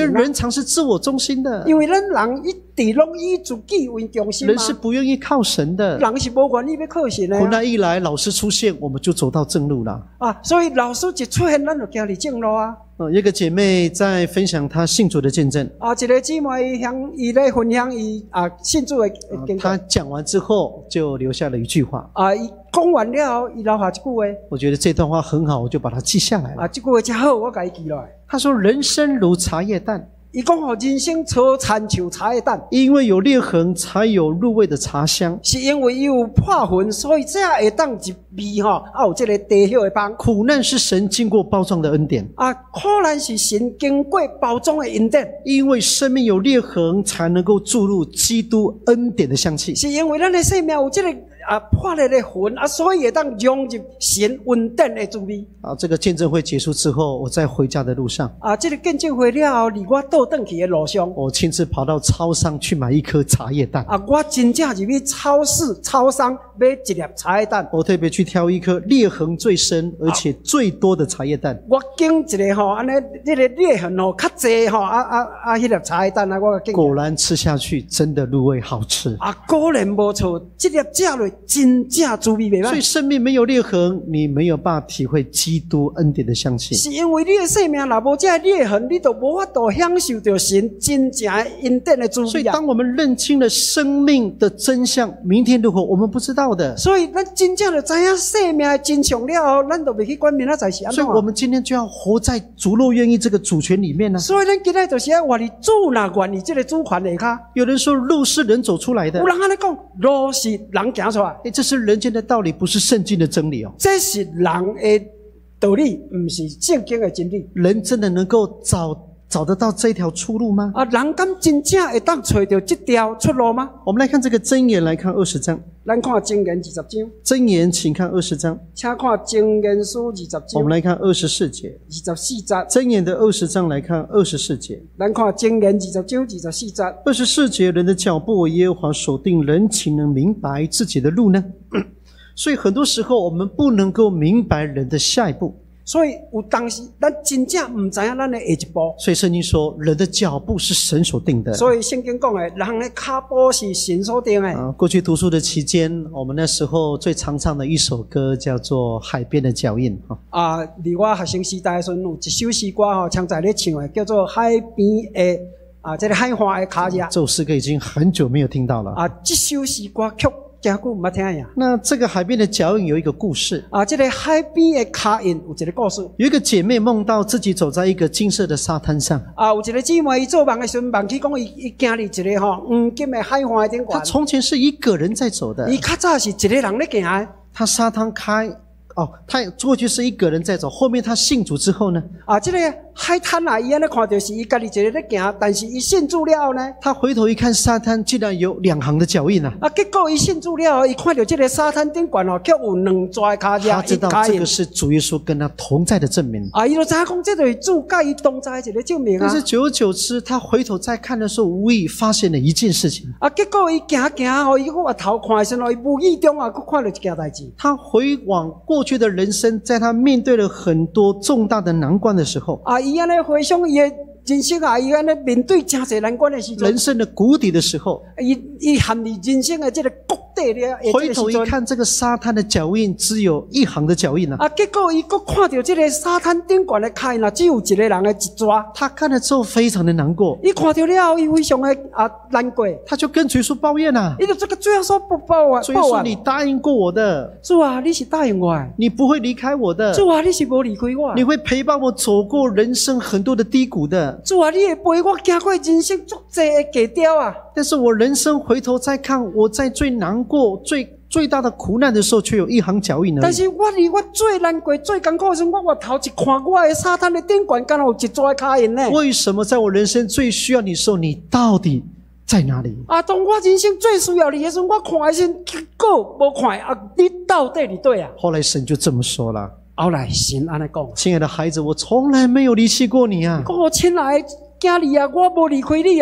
人常是自我中心的， 因为咱人一直拢以自己为中心嘛。 人是不愿意靠神的， 人是无愿意要靠神的。 苦难一来，老师出现，我们就走到正路了。 所以老师一出现，咱就行入正路啊。 有一个姐妹在分享她信主的见证。 一个姊妹伊在分享伊信主的见证。 她讲完之后，就留下了一句话。 伊讲完了后，伊留下一句话。 我觉得这段话很好，我就把它记下来了。 这句话真好，我把它记下来。 她说：“人生如茶叶蛋。” 伊讲人生亲像茶叶蛋， 因为有裂痕，才有入味的茶香。 是因为有破痕，所以才会当一味有这个地叶的香。 苦难是神经过包装的恩典。 苦难是神经过包装的恩典。 因为生命有裂痕，才能够注入基督恩典的香气。 是因为咱的生命有这个破裂的魂所以会当融入神恩典的滋味。 这个见证会结束之后，我在回家的路上， 这个见证会了后，离我倒转去的路上， 我亲自跑到超商去买一颗茶叶蛋。 我真正入去超市、超商买一粒茶叶蛋。 我特别去挑一颗裂痕最深而且最多的茶叶蛋。 我拣一个安尼，这个裂痕较济迄粒茶叶蛋我拣。 果然吃下去真的入味好吃。 果然无错，这粒吃落真正滋味袂歹。 所以生命没有裂痕，你没有办法体会基督恩典的香气。 是因为你的生命若无这裂痕，你就无法度享受到神真正恩典的滋味。 所以当我们认清了生命的真相，明天如何我们不知道的。 所以咱真正就知影生命的真相了后，咱就袂去管明仔载是安怎。 所以我们今天就要活在主若愿意这个主权里面呢。 所以咱今日就是要活伫主若愿意这个主权下骹。 有人说路是人走出来的， 有人安尼讲，路是人行出来。 这是人间的道理，不是圣经的真理哦。 这是人的道理，不是圣经的真理。 人真的能够找得到这条出路吗？ 人敢真正会当找到这条出路吗？ 我们来看这个箴言，来看20章。 咱看箴言20章。 箴言，请看20章。 请看箴言书20章。 我们来看24节。 24节。 箴言的20章来看24节。 咱看箴言20章24节。 24节，人的脚步为耶和华所定，人岂能明白自己的路呢？所以很多时候我们不能够明白人的下一步。 所以有当时咱真正不知影咱的下一步。 所以圣经说人的脚步是神所定的。 所以圣经讲的人的脚步是神所定的。 过去读书的期间，我们那时候最常唱的一首歌叫做《海边的脚印》。 离我学生时代的时候，有一首诗歌常在咧唱的，叫做《海边的这个海花的脚印》。 这首诗歌已经很久没有听到了。 这首诗歌曲真久没听呀。 那这个海边的脚印有一个故事。 这个海边的脚印有一个故事。 有一个姐妹梦到自己走在一个金色的沙滩上。 有一个姊妹伊做梦的时候，梦去讲伊行入一个黄金的海岸顶。 她从前是一个人在走的。 伊较早是一个人咧行的。 她沙滩开。他过去是一个人在走，后面他信主之后呢？ 这个海滩伊安尼看到是伊家己一个咧行，但是伊信主了后呢？ 他回头一看，沙滩竟然有2行的脚印啊！ 结果伊信主了后，伊看到这个沙滩顶管却有2撮脚印。 他知道这个是主耶稣跟他同在的证明。 伊就知影讲，这就是主跟伊同在一个证明啊。 但是久而久之，他回头再看的时候，无意发现了一件事情。 结果伊行，伊个头看的时候，伊无意中佫看到一件代志。 他回往过去的人生，在他面对了很多重大的难关的时候， 伊安尼回想伊的人生伊安尼面对真侪难关的时候， 人生的谷底的时候， 伊陷入人生的这个谷底了。 回头一看，这个沙滩的脚印只有1行的脚印啊！ 结果伊佫看到这个沙滩顶管的脚印只有一个人的一撮。 他看了之后非常的难过。 伊看到了后，伊非常的难过。 他就跟主耶稣抱怨啊！ 伊就这个最后说不抱啊！ 主耶稣，你答应过我的。 主啊，你是答应我的。 你不会离开我的。 主啊，你是无离开我。 你会陪伴我走过人生很多的低谷的。 主啊，你会陪我走过人生足多的低潮啊！ 但是我人生回头再看，我在最难过、最大的苦难的时候，却有1行脚印而已。 但是我离我最难过、最艰苦的时候，我头一看我的沙滩的顶管，刚好有1撮脚印呢。 为什么在我人生最需要你的时候，你到底在哪里？ 当我人生最需要你的时候，我看的时候结果无看你到底伫对啊？ 后来神就这么说了。 后来神安尼讲： 亲爱的孩子，我从来没有离弃过你啊！ 我亲爱的囝儿啊，我无离开你啊！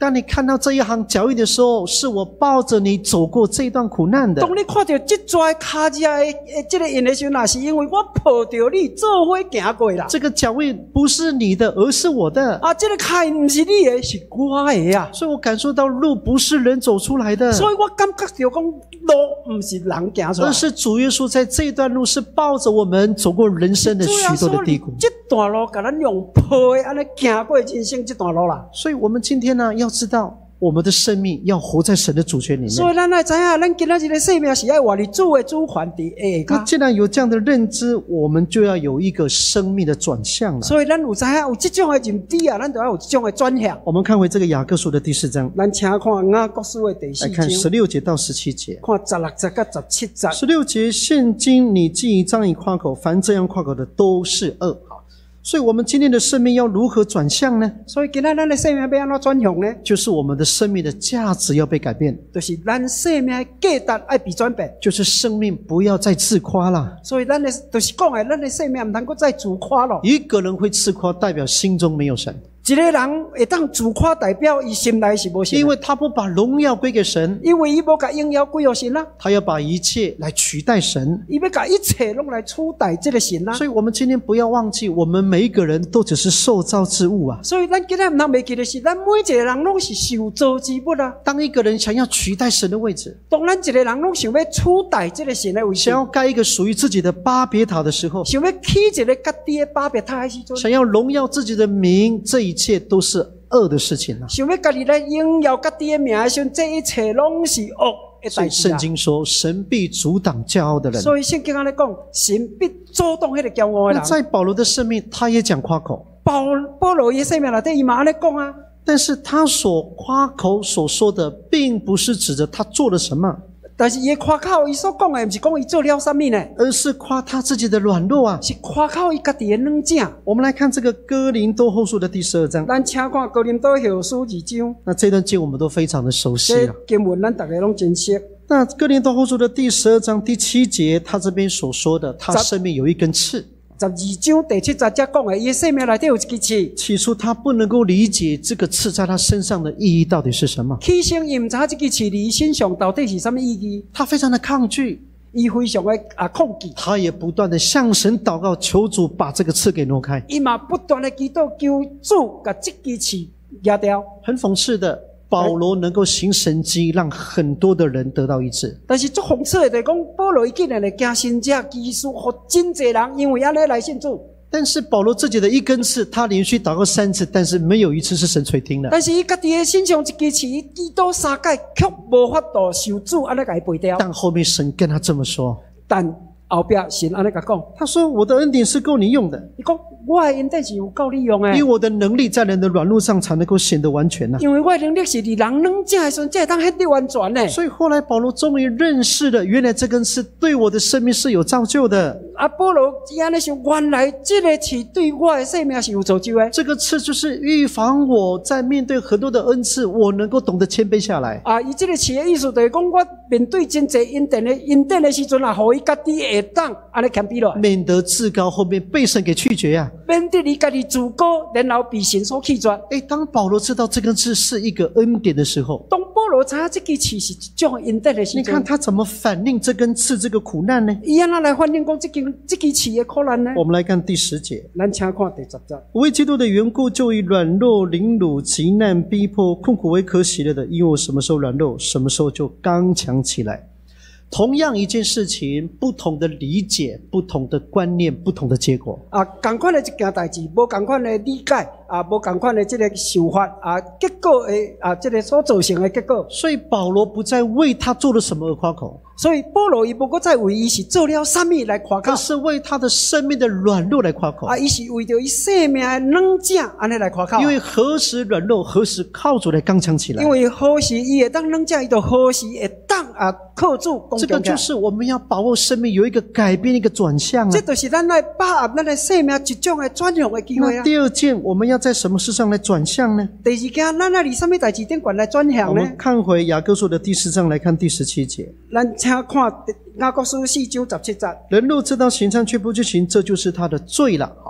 当你看到这一行脚印的时候，是我抱着你走过这段苦难的。 当你看到这拽脚印的这个印的时候，那是因为我抱着你做伙行过啦。 这个脚印不是你的，而是我的。 啊，这个脚印不是你的，是我的啊。 所以我感受到路不是人走出来的， 所以我感觉到讲路不是人行出来， 而是主耶稣在这段路是抱着我们走过人生的许多的低谷。 这段路给咱用抱的安尼行过人生这段路啦。 所以我们今天呢，要知道我们的生命要活在神的主权里面。 所以咱要知道，咱今仔日的生命是要活在主的主权伫下。 那既然有这样的认知，我们就要有一个生命的转向了。 所以咱有知影有这种的认知啊，咱就要有这种的转向。 我们看回这个雅各书的第4章， 咱请看雅各书的第4章， 来看16节到17节。 看16节到17节。 16节，现今你既张以夸口，凡这样夸口的都是恶。所以我们今天的生命要如何转向呢？ 所以今天咱的生命要安怎转向呢？ 就是我们的生命的价值要被改变， 就是咱生命的价值要被转变， 就是生命不要再自夸了。 所以咱的就是讲的，咱的生命不能够再自夸了。 一个人会自夸，代表心中没有神。 一个人会当自夸，代表伊心内是无神， 因为他不把荣耀归给神， 因为伊无把荣耀归给神啦， 他要把一切来取代神， 伊要把一切拢来取代这个神啦。 所以我们今天不要忘记，我们每一个人都只是受造之物啊。 所以咱今天不能忘记的是，咱每一个人拢是受造之物啊。 当一个人想要取代神的位置， 当咱一个人拢想要取代这个神的位置， 想要盖一个属于自己的巴别塔的时候， 想要起一个家己的巴别塔的时阵， 想要荣耀自己的名，这一切都是恶的事情啊。 想要家己来荣耀家己的名的时候，这一切拢是恶的所以代志啊。 圣经说，神必阻挡骄傲的人。 所以圣经安尼讲，神必阻挡那个骄傲的那人。 在保罗的生命，他也讲夸口， 保罗的生命内底伊嘛安尼讲啊。 但是他所夸口所说的，并不是指着他做了什么， 但是伊的夸口，伊所讲的不是讲伊做了什么呢？ 而是夸他自己的软弱啊。 是夸口伊家己的软弱。 我们来看这个哥林多后书的第12章， 咱请看哥林多后书2章， 那这段经我们都非常的熟悉这了。 经文咱大家拢真熟。 那哥林多后书的第12章第7节，他这边所说的，他生命有一根刺。 12章第7节才讲的，伊的生命内底有一支刺。 起初他不能够理解这个刺在他身上的意义到底是什么， 起先伊唔知这支刺伫伊身上到底是什么意义， 他非常的抗拒， 伊非常的抗拒， 他也不断的向神祷告，求主把这个刺给挪开。 伊嘛不断的祈祷求主把这支刺压掉。 很讽刺的，保罗能够行神迹，让很多的人得到医治。 但是最讽刺的就是讲，保罗伊竟然会行神迹奇事，互真侪人因为安尼来信主。 但是保罗自己的一根刺，他连续祷告3次，但是没有一次是神垂听的。 但是伊家己的身上一支刺，伊祈祷3届，却无法度受主安尼甲伊背掉。 但后面神跟他这么说， 但后壁神安尼甲讲， 他说我的恩典是够你用的， 伊讲我的恩典是有够你用的， 因为我的能力在人的软弱上才能够显得完全啊。 因为我的能力是伫人软弱的时候才会当显得完全的。 所以后来保罗终于认识了，原来这根刺对我的生命是有造就的。 保罗伊安尼想，原来这个刺对我的生命是有造就的。 这个刺就是预防我在面对很多的恩赐，我能够懂得谦卑下来。 伊这个刺的意思就是讲，我面对真侪恩典的时阵啊，互伊家己会当安尼谦卑落来， 免得自高后面被神给拒绝啊。 免得你家己自高，然后被神所弃绝。 当保罗知道这根刺是一个恩典的时候， 当保罗知影这支刺是一种恩典的时阵， 你看他怎么反应这根刺这个苦难呢？ 伊安那来反映讲这支刺的苦难呢？ 我们来看第10节， 咱请看第10节。 我为基督的缘故，就以软弱、凌辱、急难、逼迫、困苦为可喜乐的，因为我什么时候软弱，什么时候就刚强起来。同样一件事情，不同的理解，不同的观念，不同的结果。 同款的一件代志，无同款的理解，无同款的这个想法，结果的这个所造成的结果。 所以保罗不再为他做了什么而夸口， 所以保罗伊无再为伊是做了什么来夸口， 而是为他的生命的软弱来夸口。 伊是为着伊生命的软弱安尼来夸口。 因为何时软弱，何时靠主来刚强起来。 因为何时伊会当软弱，伊就何时会当靠主。 这个就是我们要把握生命有一个改变，一个转向这就是咱来把握咱的生命一种的转向的机会那第二件，我们要在什么事上来转向呢？ 第二件，咱在什么代志顶管来转向呢？ 我们看回雅各书的第4章，来看第17节。 咱请看雅各书4章17节。 人若知道行善却不去行，这就是他的罪了。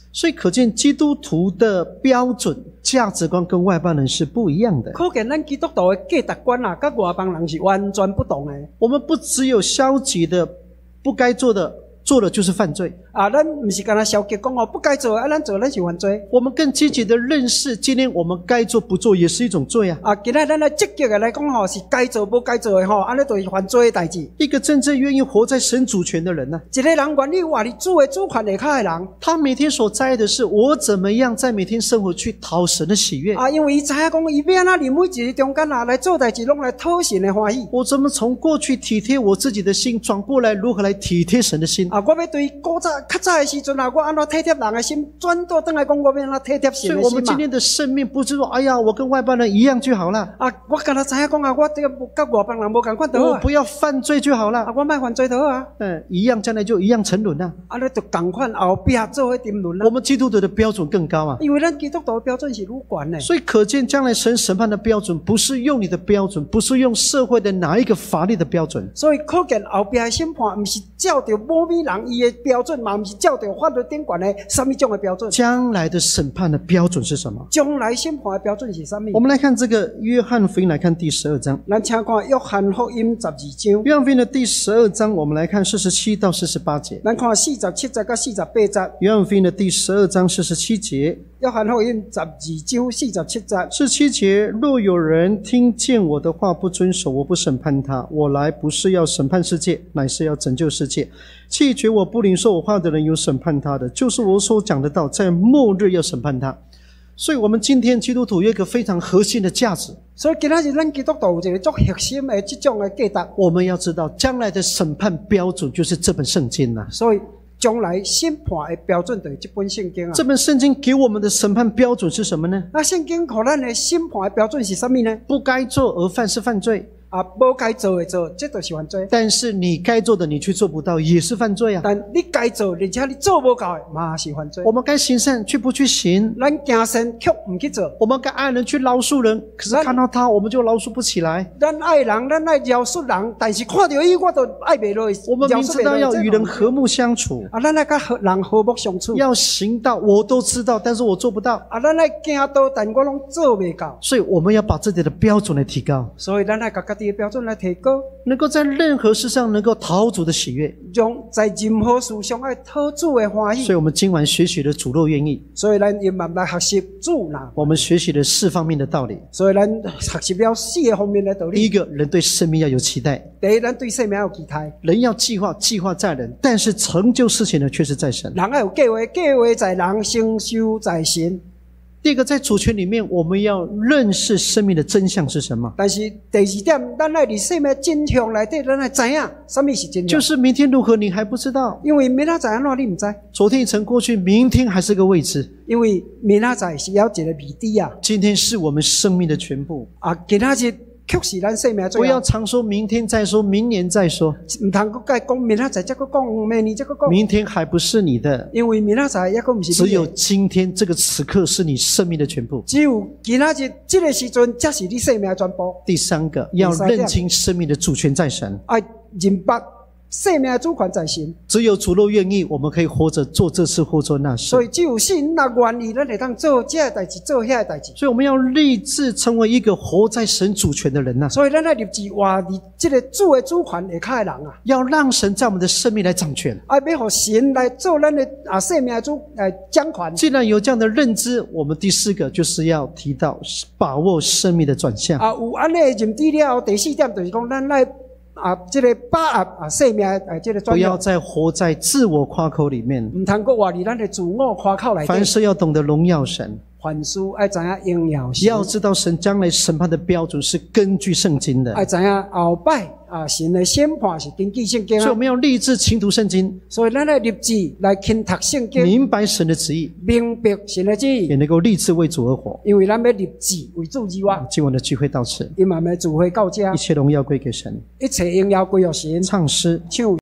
所以可见基督徒的标准价值观跟外邦人是不一样的。 可见咱基督徒的价值观啊，跟外邦人是完全不同的。 我们不只有消极的不该做的，做了就是犯罪啊，咱不是干那消极讲哦，不该做啊，咱做咱是犯罪。 我们更积极的认识，今天我们该做不做也是一种罪啊。 啊，今仔咱来积极的来讲吼，是该做不该做的吼，安尼就是犯罪的代志。 一个真正愿意活在神主权的人呢， 一个人愿意活伫主的主权下骹的人， 他每天所在意的是我怎么样在每天生活去讨神的喜悦啊，因为伊知影讲，伊要安怎伫每一日中间啊来做代志，拢来讨神的欢喜。 我怎么从过去体贴我自己的心，转过来如何来体贴神的心啊，我要对较早的时阵啊，我安怎体贴人的心，转倒转来讲，我要安怎体贴神的心嘛。 所以我们今天的生命不是说，哎呀，我跟外邦人一样就好了啊，我敢若知影讲啊，我这个跟外邦人无共款就好我不要犯罪就好了啊，我莫犯罪就好啊。 一样将来就一样沉沦了。 啊，你就共款后壁做迄沉沦啦。 我们基督徒的标准更高啊， 因为咱基督徒的标准是愈悬的。 所以可见将来神审判的标准不是用你的标准，不是用社会的哪一个法律的标准。 所以可见后壁的审判，不是照着某某人伊的标准，嘛不是照着法律顶悬的什么种的标准。 将来的审判的标准是什么？ 将来审判的标准是什么？ 我们来看这个约翰福音，来看第12章。 咱请看约翰福音12章。 约翰福音的第12章，我们来看47到48节。 咱看47节到48节。 约翰福音的第12章47节。 约翰福音12章47节。 17节，若有人听见我的话不遵守，我不审判他。我来不是要审判世界，乃是要拯救世界。弃绝我不领受我话的人，有审判他的，就是我所讲的道，在末日要审判他。所以我们今天基督徒有一个非常核心的价值， 所以今仔日咱基督徒有一个最核心的这种的价值。 我们要知道将来的审判标准就是这本圣经啊。 所以将来审判的标准就是这本圣经啊。 这本圣经给我们的审判标准是什么呢？ 那圣经给咱的审判的标准是什么呢？ 不该做而犯是犯罪啊，不该做的做，这就是犯罪。 但是你该做的你却做不到，也是犯罪啊。 但你该做，而且你做不到的，嘛是犯罪。 我们该行善却不去行， 咱行善却不去做。 我们该爱人去饶恕人，可是看到他我们就饶恕不起来。 咱爱人，咱爱饶恕人，但是看到伊我都爱不落。 我们明知道要与人和睦相处啊，咱爱跟人和睦相处， 要行道，我都知道，但是我做不到啊。咱爱行道，但我拢做不到。 所以我们要把自己的标准来提高。 所以咱爱把自己的标准来提高。 能够在任何事上能够讨主的喜悦， 在任何事上爱讨主的欢喜。 所以我们今晚学习的主若愿意， 所以咱也慢慢学习主啦。 我们学习了4方面的道理， 所以咱学习了4个方面的道理。 第一个，人对生命要有期待。 第一，咱对生命要有期待。 人要计划，计划在人，但是成就事情的却是在神。 人要有计划，计划在人，成就在神。 第二个，在主权里面，我们要认识生命的真相是什么。 但是第2点，咱要在生命真相内底，咱要知影什么是真相。 就是明天如何你还不知道， 因为明仔载安怎你不知。 昨天已曾过去，明天还是个未知。 因为明仔载是要一个未知啊。 今天是我们生命的全部啊，今仔日确实咱生命最后。 不要常说明天再说，明年再说。 唔通搁讲明仔载再搁讲，明年再搁讲。 明天还不是你的， 因为明仔载也搁唔是你的。 只有今天这个此刻是你生命的全部。 只有今仔日这个时阵，才是你生命的全部。 第三个，要认清生命的主权在神。 爱认白生命的主权在神。 只有主若愿意，我们可以活着做这事或做那事。 所以只有神若愿意，咱会当做这个代志，做遐个代志。 所以我们要立志成为一个活在神主权的人呐。 所以咱要立志活伫这个主的主权下骹的人啊， 要让神在我们的生命来掌权。 要让神来做咱的生命的主掌权。 既然有这样的认知，我们第4个就是要提到把握生命的转向。 有安尼认知了，第4点就是讲咱来。这个把握生命这个转向， 不要再活在自我夸口里面， 唔通搁活伫咱的自我夸口内底。 凡事要懂得荣耀神， 凡事爱知影荣耀神。 要知道神将来审判的标准是根据圣经的， 爱知影后摆神的审判是根据圣经啊。 所以我们要立志勤读圣经， 所以咱来立志来勤读圣经， 明白神的旨意， 明白神的旨意， 也能够立志为主而活。 因为咱要立志为主而活。 今晚的聚会到此， 今晚的聚会到这， 一切荣耀归给神， 一切荣耀归于神。 唱诗， 唱